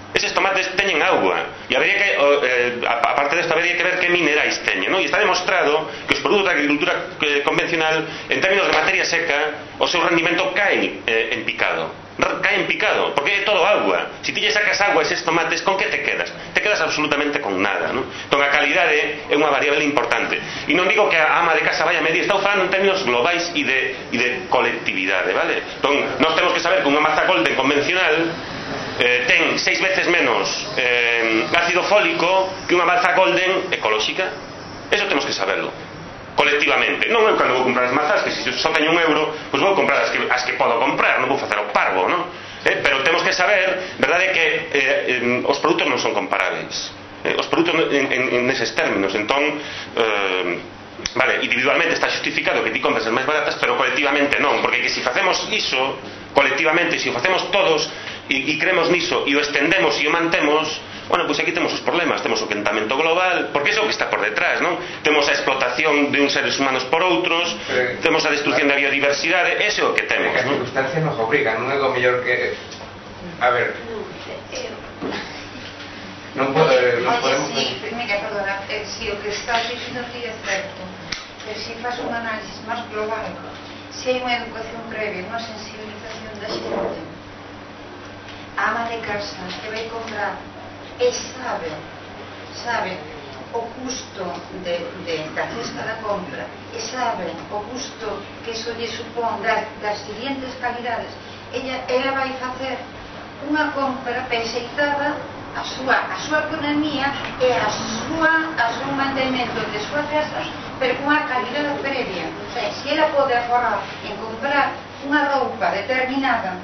[SPEAKER 1] Eses tomates teñen auga e habería que, eh, aparte desto, habería que ver que minerais teñen, non? E está demostrado que os produtos da agricultura convencional, en términos de materia seca, o seu rendimento cae eh, en picado, cae en picado, porque é todo agua. Se ti lle sacas agua a eses tomates, con que te quedas? Te quedas absolutamente con nada, non? Entón a calidade é unha variable importante, e non digo que a ama de casa vaya a medir, estou falando en términos globais e de, e de colectividade, vale? Entón, nós temos que saber que unha maza golden convencional eh, ten seis veces menos eh, ácido fólico que unha maza golden ecolóxica. Eso temos que saberlo colectivamente. Non é cando vou comprar as mazas, que se só teño un euro, pois vou comprar as que, as que podo comprar, non vou facer o parvo, non? Eh, pero temos que saber, verdade, que eh, eh, os produtos non son comparáveis. Eh, os produtos en, en, en neses términos. Entón, eh, vale, individualmente está justificado que ti compres as máis baratas, pero colectivamente non, porque que se facemos iso colectivamente, se o facemos todos e, e creemos niso e o estendemos e o mantemos, bueno, pois aquí temos os problemas, temos o quentamento global, porque é o que está por detrás, non? Temos a explotación de uns seres humanos por outros, pero, temos a destrucción da biodiversidade, ese é o que temos,
[SPEAKER 5] non? As circunstancias nos obrigan, non é o mellor que... A ver... Non pode... Non podemos...
[SPEAKER 15] Oye, sí, mira, perdona, eh, si o que estás dicindo ti é certo, pero si faz un análisis máis global, se hai unha educación previa, unha sensibilización da xente, a ama de casa que vai comprar e sabe, sabe o custo de, de, da cesta da compra e sabe o custo que iso lle supón das, das siguientes calidades, ella, ela vai facer unha compra penseitada a súa, a súa economía e a súa, a súa mantenimento de súas casas, pero cunha calidade previa. O sea, se ela pode aforrar en comprar unha roupa determinada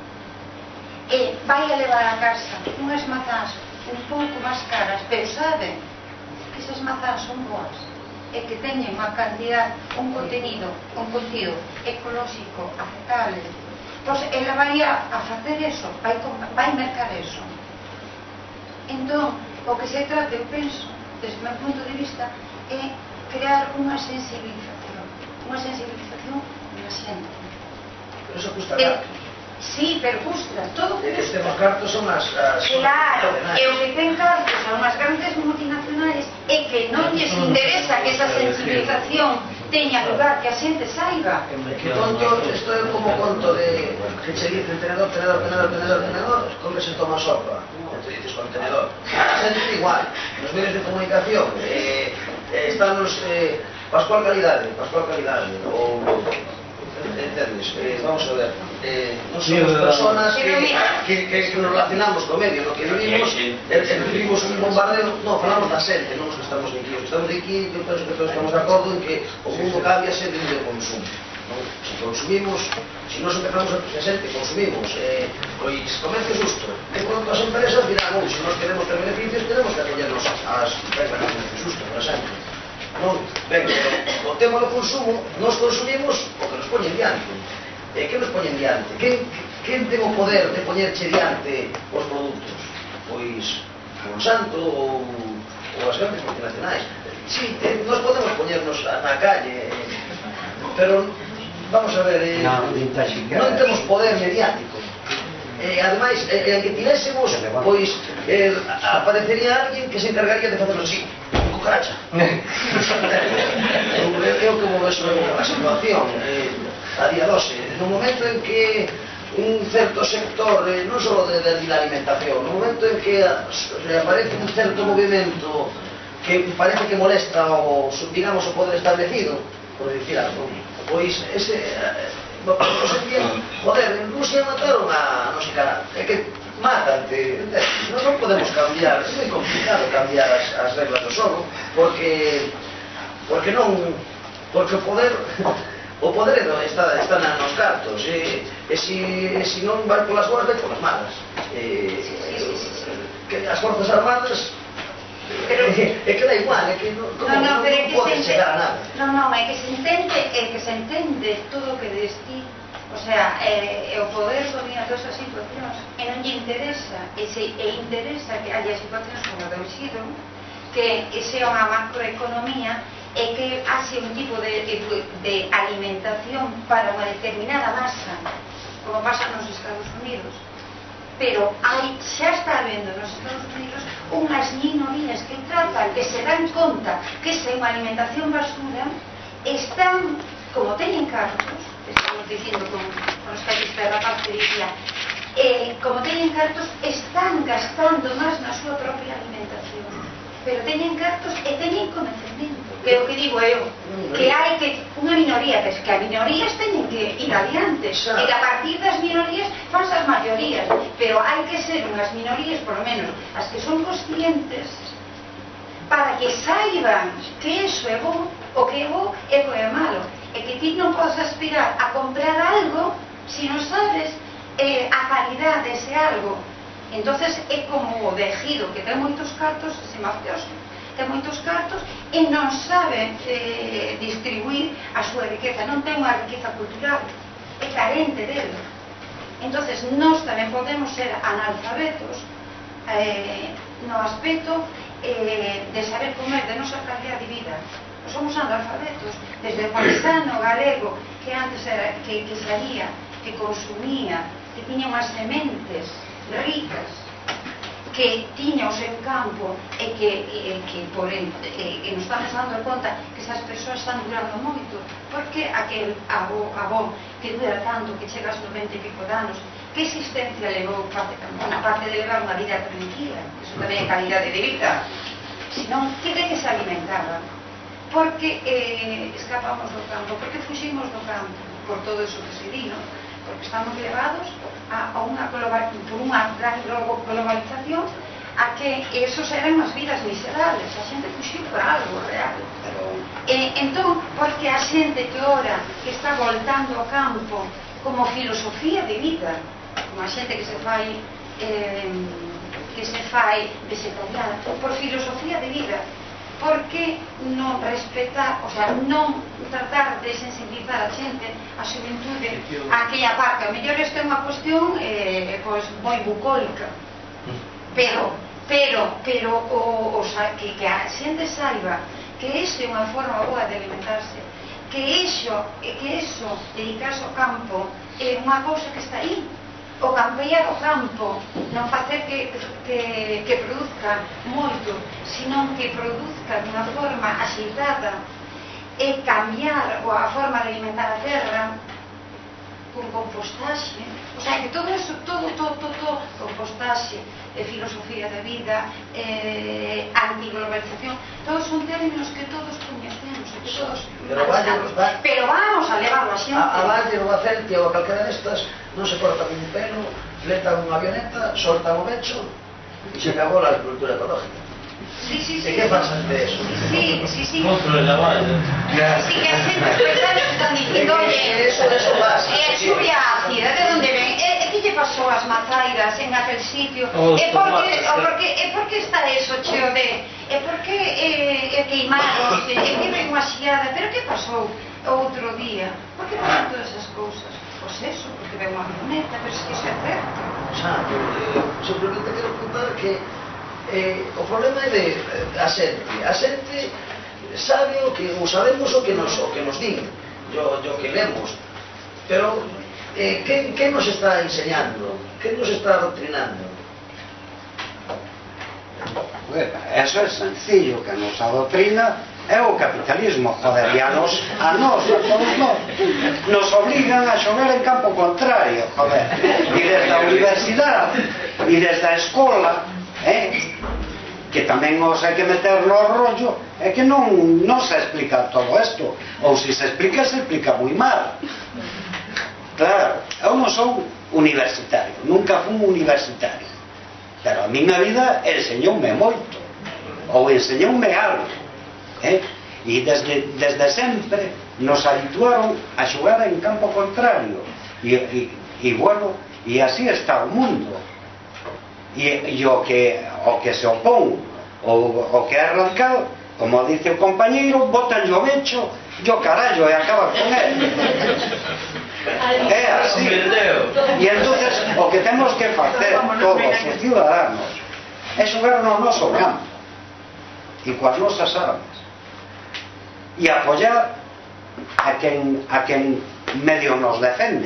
[SPEAKER 15] e vai a levar a casa unhas mazás un pouco máis caras, pero sabe que esas mazás son boas e que teñen unha cantidad, un contenido, un contido ecolóxico aceptable, pois ela vai a, a facer eso, vai, vai mercar eso. Entón, o que se trata, eu penso, desde o meu punto de vista, é crear unha sensibilización, unha sensibilización da xente.
[SPEAKER 2] Pero eso custa carto.
[SPEAKER 15] Sí, pero custa, todo
[SPEAKER 2] custa.
[SPEAKER 15] Que
[SPEAKER 2] temos cartos son as... as
[SPEAKER 15] claro, e o que ten cartos son as grandes multinacionales e que non lles interesa que esa sensibilización teña lugar, que a xente saiba.
[SPEAKER 2] Que conto, isto é como conto de que che dice tenedor, tenedor, tenedor, tenedor, tenedor, con que se toma sopa. Te dices con tenedor. A xente igual, nos medios de comunicación, eh, eh, estamos eh, Pascual Calidade, Pascual Calidade, ou... entendes? Eh, vamos a ver, eh, non somos personas que, que, que, que nos relacionamos co medio, no que vivimos, eh, eh, vivimos un bombardeo, non, falamos da xente, non os que estamos aquí, os que estamos aquí, eu penso que todos estamos de acordo en que o mundo cambia sempre de consumo. Non? Se consumimos, se nos empezamos a xente, consumimos, eh, pois comercio justo, e pronto as empresas dirán, non, se nos queremos ter beneficios, tenemos que acollernos as reglas de comercio justo, por exemplo. Non, ben, pero o tema do consumo, nos consumimos o que nos poñen diante. E que nos poñen diante? Quen, quen ten o poder de poñerche diante os produtos? Pois Monsanto ou, ou as grandes multinacionais. Sí, te, nos podemos poñernos na calle, pero vamos a ver, eh, non temos poder mediático. Eh, ademais, eh, en que tirésemos, pois eh, aparecería alguén que se encargaría de facerlo así, cucaracha. Eu como vexo a situación eh, a día doce, no momento en que un certo sector, eh, non só de, de la alimentación, no momento en que eh, aparece un certo movimento que parece que molesta o, digamos, o poder establecido, por dicir algo, pois ese... Eh, no, joder, en Rusia mataron a non sei cara, é que mátante, non, non podemos cambiar, é moi complicado cambiar as, as reglas do xogo, porque porque non, porque o poder o poder está, está nos cartos, e, e si, e si non vai polas boas, vai polas malas, e, que as forzas armadas pero é que da igual, é que non, como,
[SPEAKER 15] no, no,
[SPEAKER 2] non, non pode chegar a nada.
[SPEAKER 15] Non, non, é que se entende, é que se entende todo o que destí, o sea, é, é o poder dominar todas as situacións, e non lle interesa, e, se, e interesa que haya situacións como o do Isidro, que, que sea unha macroeconomía, e que haxe un tipo de, de, de alimentación para unha determinada masa, como pasa nos Estados Unidos. pero hai, xa está habendo nos Estados Unidos unhas minorías que tratan, que se dan conta que se unha alimentación basura, están, como teñen cartos, estamos dicindo con, con os países de rapaz que dicía, eh, como teñen cartos, están gastando máis na súa propia alimentación, pero teñen cartos e teñen conocemento, que é o que digo eu, que hai que unha minoría, que as minorías teñen que ir adiante, e que a partir das minorías fanse as maiorías, pero hai que ser unhas minorías, por lo menos as que son conscientes, para que saiban que eso é bom, o que é bom e o que é malo, e que ti non podes aspirar a comprar algo se non sabes eh, a calidad dese algo. Entonces é como o de ejido, que ten moitos cartos, ese mafioso, ten moitos cartos e non sabe eh, distribuir a súa riqueza, non ten unha riqueza cultural, é carente dela. Entonces nós tamén podemos ser analfabetos eh, no aspecto eh, de saber comer, de nosa calidad de vida. Nós somos analfabetos, desde o paisano galego que antes era, que, que salía, que consumía, que tiña unhas sementes ricas, que tiña o seu campo e que, e, que por e, e nos estamos dando conta que esas persoas están durando moito, porque aquel avó, avó que dura tanto, que chega aos noventa e pico de anos, que existencia levou, na parte de levar unha vida tranquila, eso tamén é calidade de vida, senón que de que se alimentaba, porque eh, escapamos do campo, porque fuximos do campo, por todo eso que se di, non? Porque estamos levados a, a unha global, por unha gran globalización a que esos eran as vidas miserables, a xente fuxiu para algo real. E, entón, porque a xente que ora que está voltando ao campo como filosofía de vida, como a xente que se fai eh, que se fai vegetariana, por filosofía de vida, porque non respetar, o sea, non tratar de sensibilizar a xente, a xuventude, a aquella parte. A mellor esta é unha cuestión eh, pois, moi bucólica, pero pero, pero o, o, que, que a xente saiba que iso é unha forma boa de alimentarse, que iso, que iso, dedicarse ao campo, é unha cousa que está aí. O campear o campo, non facer que, que, que produzca moito, senón que produzca dunha forma axeitada e cambiar a forma de alimentar a terra con compostaxe, o sea, que todo eso, todo, todo, todo, todo compostaxe, eh, filosofía de vida, eh, antiglobalización, todos son términos que todos coñecemos, que todos
[SPEAKER 2] pero, vaya, va,
[SPEAKER 15] pero vamos a levarlo a xente.
[SPEAKER 2] A, a Valle, o a Celtia ou a calquera destas non se corta un pelo, fletan unha avioneta, soltan o becho e se acabou a agricultura ecológica.
[SPEAKER 15] Sí, sí, sí.
[SPEAKER 2] E que pasa de eso?
[SPEAKER 15] Sí, sí, sí.
[SPEAKER 10] Contra la Valle.
[SPEAKER 15] Sí, que a xente respetable están dicindo, oye,
[SPEAKER 2] eso, eso pasa.
[SPEAKER 15] E a xuvia ácida, de onde ven? E que lle pasou as mazairas en aquel sitio? E por que está eso cheo de... E por que é queimados? E que ven unha xiada? Pero que pasou outro día? Por que pasan todas esas cousas? Pois eso, porque ven unha avioneta, pero es que iso é certo.
[SPEAKER 2] O sea, eh, simplemente quero contar que eh, o problema é de eh, a xente. A xente sabe o que, ou sabemos o que nos, o que nos din, o, o que lemos, pero eh, que, que nos está enseñando? Que nos está adoctrinando?
[SPEAKER 16] Bueno, eso é sencillo, que nos adoctrina é o capitalismo, joder, e a nos, a nos, a todos nós, nos obligan a xogar en campo contrario, joder, e desde a universidade, e desde a escola, eh, que tamén os hai que meter no rollo, é que non, non se explica todo isto, ou se se explica, se explica moi mal. Claro, eu non son universitario, nunca fui universitario, pero a miña vida enseñoume moito, ou enseñoume algo, eh? E desde, desde sempre nos habituaron a xogar en campo contrario, e, e, e bueno, e así está o mundo. E, e o, que, o que se opón, o, o que é radical, como dice o compañeiro, botan o becho e o carallo e acaba con él. É así. E entonces o que temos que facer todos os ciudadanos é xogar no noso campo e coas nosas armas e apoiar a quen, a quen medio nos defende,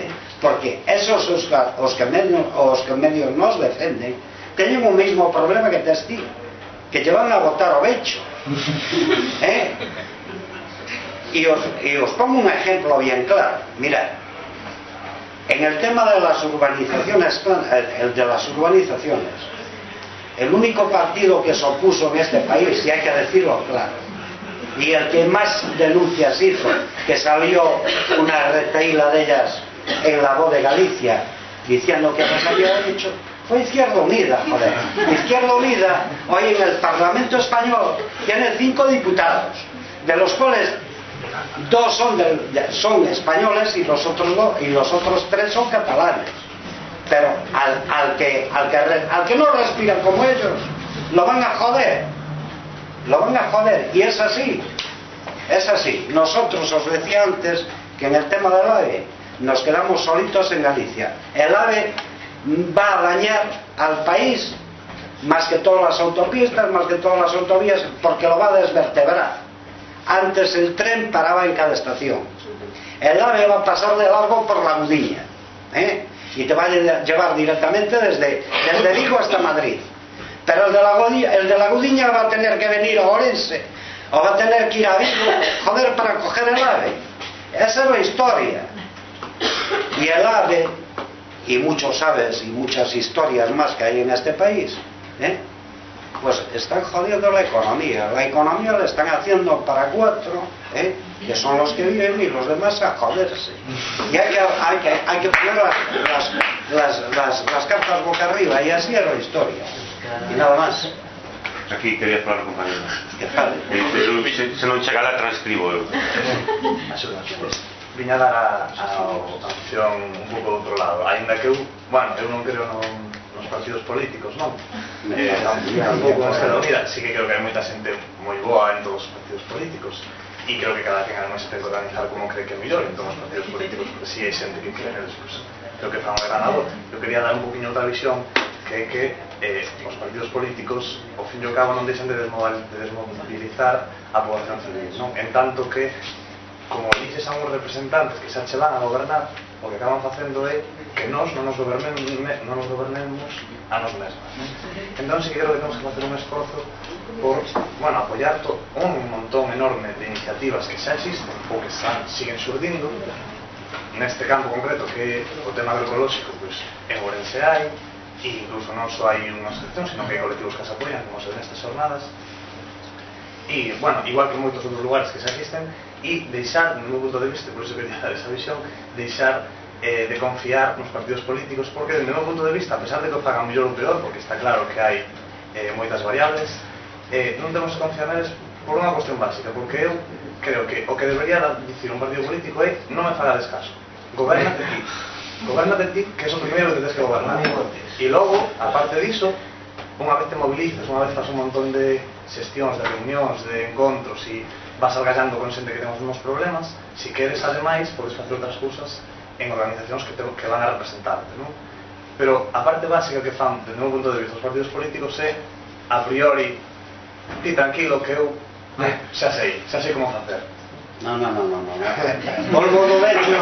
[SPEAKER 16] porque esos os, os, que medios, os que medios nos defenden teñen o mesmo problema que tes ti, que lle van a botar o becho. ¿Eh? Y os, y os pongo un ejemplo bien claro. Mirad, en el tema de las urbanizaciones, el, el de las urbanizaciones, el único partido que se opuso en este país, y hay que decirlo claro, y el que más denuncias hizo, que salió una retaíla de ellas en La Voz de Galicia diciendo que se había hecho, fue Izquierda Unida. Joder, Izquierda Unida hoy en el Parlamento Español tiene cinco diputados, de los cuales dos son, de, son españoles y los otros dos, y los otros tres son catalanes. Pero al, al, que, al, que, al que no respira como ellos lo van a joder, lo van a joder, y es así, es así. Nosotros, os decía antes que en el tema del AVE nos quedamos solitos en Galicia. El AVE va a dañar al país más que todas las autopistas, más que todas las autovías, porque lo va a desvertebrar. Antes el tren paraba en cada estación, el AVE va a pasar de largo por La Gudiña, ¿eh? y te va a llevar directamente desde, desde Vigo hasta Madrid. Pero el de, la Gudiña, el de La Gudiña va a tener que venir a Orense, o va a tener que ir a Vigo, joder, para coger el AVE. Esa es la historia. Y el AVE, y muchos aves y muchas historias más que hay en este país, ¿eh? pues están jodiendo la economía. La economía la están haciendo para cuatro, ¿eh? que son los que viven, y los demás a joderse. Y hay que, hay que, hay que poner las, las, las, las, las cartas boca arriba, y así es la historia. Y nada más.
[SPEAKER 1] Aquí quería falar, compañero. Se, se non chega la transcribo eu.
[SPEAKER 17] Viña dar a, a, a opción un pouco do outro lado, aínda que eu, bueno, eu non creo non, nos partidos políticos, non? Eh, tampouco en Esquerda Unida, sí que creo que hai moita xente moi boa en todos os partidos políticos, e creo que cada quen ademais se ten que organizar como cree que é mellor en todos os partidos políticos, porque si hai xente que cree neles, pues, creo que fan o ganador. Eu quería dar un poquinho outra visión, que é que eh, os partidos políticos, ao fin e ao cabo, non deixan de desmobilizar a poboación civil, non? En tanto que, como eliges a uns representantes que xa che van a gobernar, o que acaban facendo é que nós non nos gobernemos, non nos gobernemos a nos mesmos. Entón, sí que creo que temos que facer un esforzo por, bueno, apoiar to, un montón enorme de iniciativas que xa existen ou que xa siguen surdindo neste campo concreto, que o tema agroecolóxico, pois, en Ourense hai, e incluso non só hai unha sección, sino que hai colectivos que se apoian, como se ven nestas jornadas. E, bueno, igual que en moitos outros lugares que xa existen, e deixar, no meu punto de vista, por iso quería dar esa visión, deixar eh, de confiar nos partidos políticos, porque, no meu punto de vista, a pesar de que o fagan mellor ou peor, porque está claro que hai eh, moitas variables, eh, non temos que confiar neles por unha cuestión básica, porque eu creo que o que debería dicir un partido político é non me fagades caso, gobernate ti, gobernate ti, que é o primeiro que tens que gobernar, e logo, aparte diso, unha vez te movilizas, unha vez faz un montón de xestións, de reunións, de encontros, e vas algallando con xente que temos uns problemas, si queres ademais podes facer outras cousas en organizacións que, te, que van a representarte, non? Pero a parte básica que fan, desde o meu punto de vista, os partidos políticos é, a priori, ti tranquilo que eu eh, xa sei, xa sei como facer.
[SPEAKER 16] No, no, no, no, no. Polvo do lecho,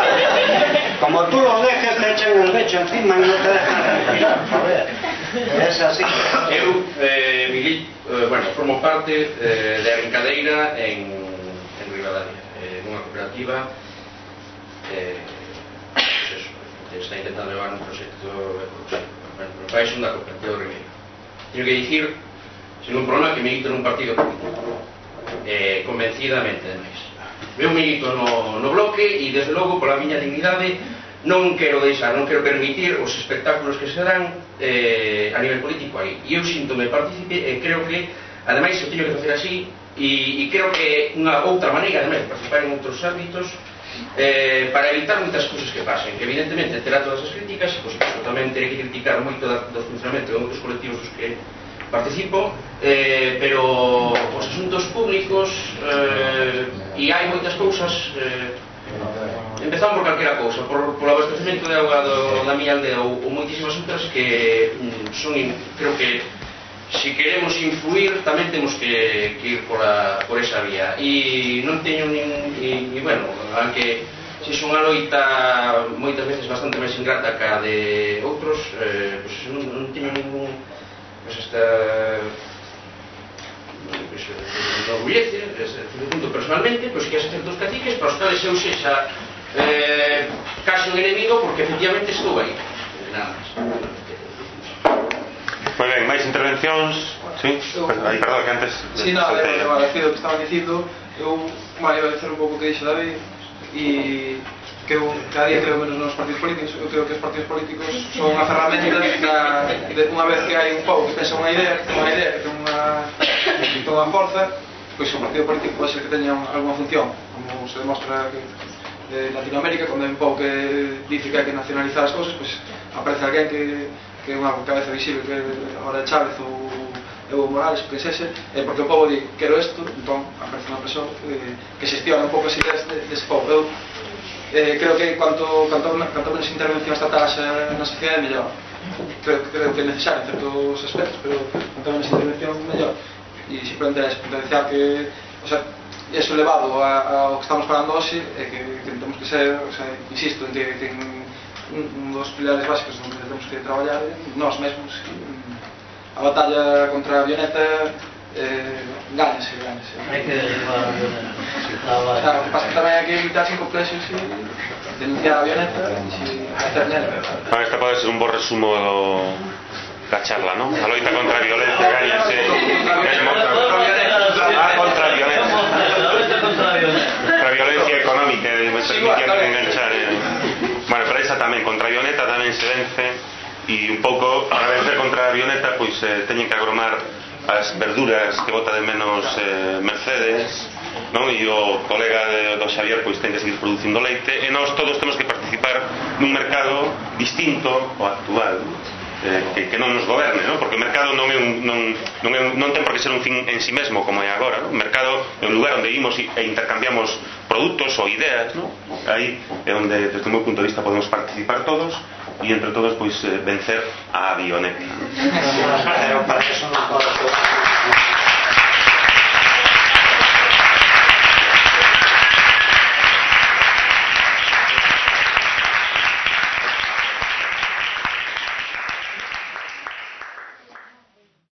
[SPEAKER 16] como tú los dejes te echan el lecho encima y no te dejan respirar, joder. Es así.
[SPEAKER 12] Eu, eh, Miguel, eh, bueno, formo parte eh, de Arrincadeira en, en Ribadavia, eh, nunha cooperativa eh, pues eso, que está intentando levar un proxecto ecolóxico. Bueno, pero fai son da cooperativa do Ribeiro. Teño que dicir, sen un problema, que milito nun partido político, eh, convencidamente, ademais. Veo milito no, no bloque e, desde logo, pola miña dignidade, non quero deixar, non quero permitir os espectáculos que se dan eh, a nivel político aí. E eu síntome partícipe e creo que, ademais, eu teño que facer así, e, e creo que unha outra maneira, ademais, de participar en outros ámbitos, eh, para evitar moitas cousas que pasen, que evidentemente terá todas as críticas, e, por suposto, tamén terei que criticar moito do funcionamento de outros colectivos dos que participo, eh, pero os asuntos públicos eh, e hai moitas cousas, eh, empezamos por calquera cousa, por, por abastecemento de auga do, da miña aldea ou, ou moitísimas outras que mm, son, creo que se queremos influir tamén temos que, que ir por, a, por esa vía, e non teño nin, ni, ni bueno, aunque sexa unha loita moitas veces bastante máis ingrata que a de outros, eh, pois non, non teño ningún pois esta pois, non orgullece, no punto personalmente, pois que hai certos caciques para os quales eu sexa eh, casi un enemigo porque efectivamente estou aí, nada máis.
[SPEAKER 1] Moi ben, máis intervencións? Sí? Ai, perdón, que antes...
[SPEAKER 13] Si, no, é agradecido o que estaba dicindo. Eu, vale, iba a dizer un pouco o que dixo David, e que eu cada día creo menos nos partidos políticos. Eu creo que os partidos políticos son unha ferramenta que unha vez que hai un povo que pensa unha idea, que ten unha idea, que ten unha, que ten unha forza, pois o partido político pode ser que teña alguna función, como se demostra que de Latinoamérica, cando hai un povo que dice que hai que nacionalizar as cousas, pois aparece alguén que que é unha cabeza visible, que agora é Chávez ou Evo Morales, que sexe, é porque o povo di, quero isto, entón aparece unha persoa que, que xestiona un pouco as ideas de, dese povo. Eu eh, creo que cuanto, cuanto, cuanto menos intervención estatal na sociedade, mellor. Creo, creo que é necesario en certos aspectos, pero cuanto menos intervención, mellor. E simplemente é potenciar que, o sea, eso elevado ao que estamos falando hoxe, é que, que temos que ser, o sea, insisto, en que, que un dos pilares básicos onde temos que traballar nós mesmos. A batalla contra a avioneta eh, gánese, gánese.
[SPEAKER 10] Hai que derribar a avioneta.
[SPEAKER 13] Claro, o que pasa que tamén hai que evitar sin complexos e denunciar a avioneta e hacer nela.
[SPEAKER 1] Ah, esta pode ser un bo resumo do, da charla, non? A loita contra a violencia gánese mesmo a contra a violencia. Contra a violencia económica e me permitiendo enganchar eh. Bueno, pero esa tamén, contra a avioneta tamén se vence. E un pouco, para vencer contra a avioneta, pois eh, teñen que agromar as verduras que bota de menos eh, Mercedes, non? E o colega de, do Xavier pois ten que seguir producindo leite, e nós todos temos que participar nun mercado distinto ao actual, eh, que, que non nos goberne, non? Porque o mercado non, é un, non, non, é un, non ten por que ser un fin en si mesmo como é agora, non? O mercado é un lugar onde imos e intercambiamos produtos ou ideas, non? Aí é onde, desde o meu punto de vista, podemos participar todos e entre todos pois eh, vencer a avioneta.
[SPEAKER 16] Pero para eso non podo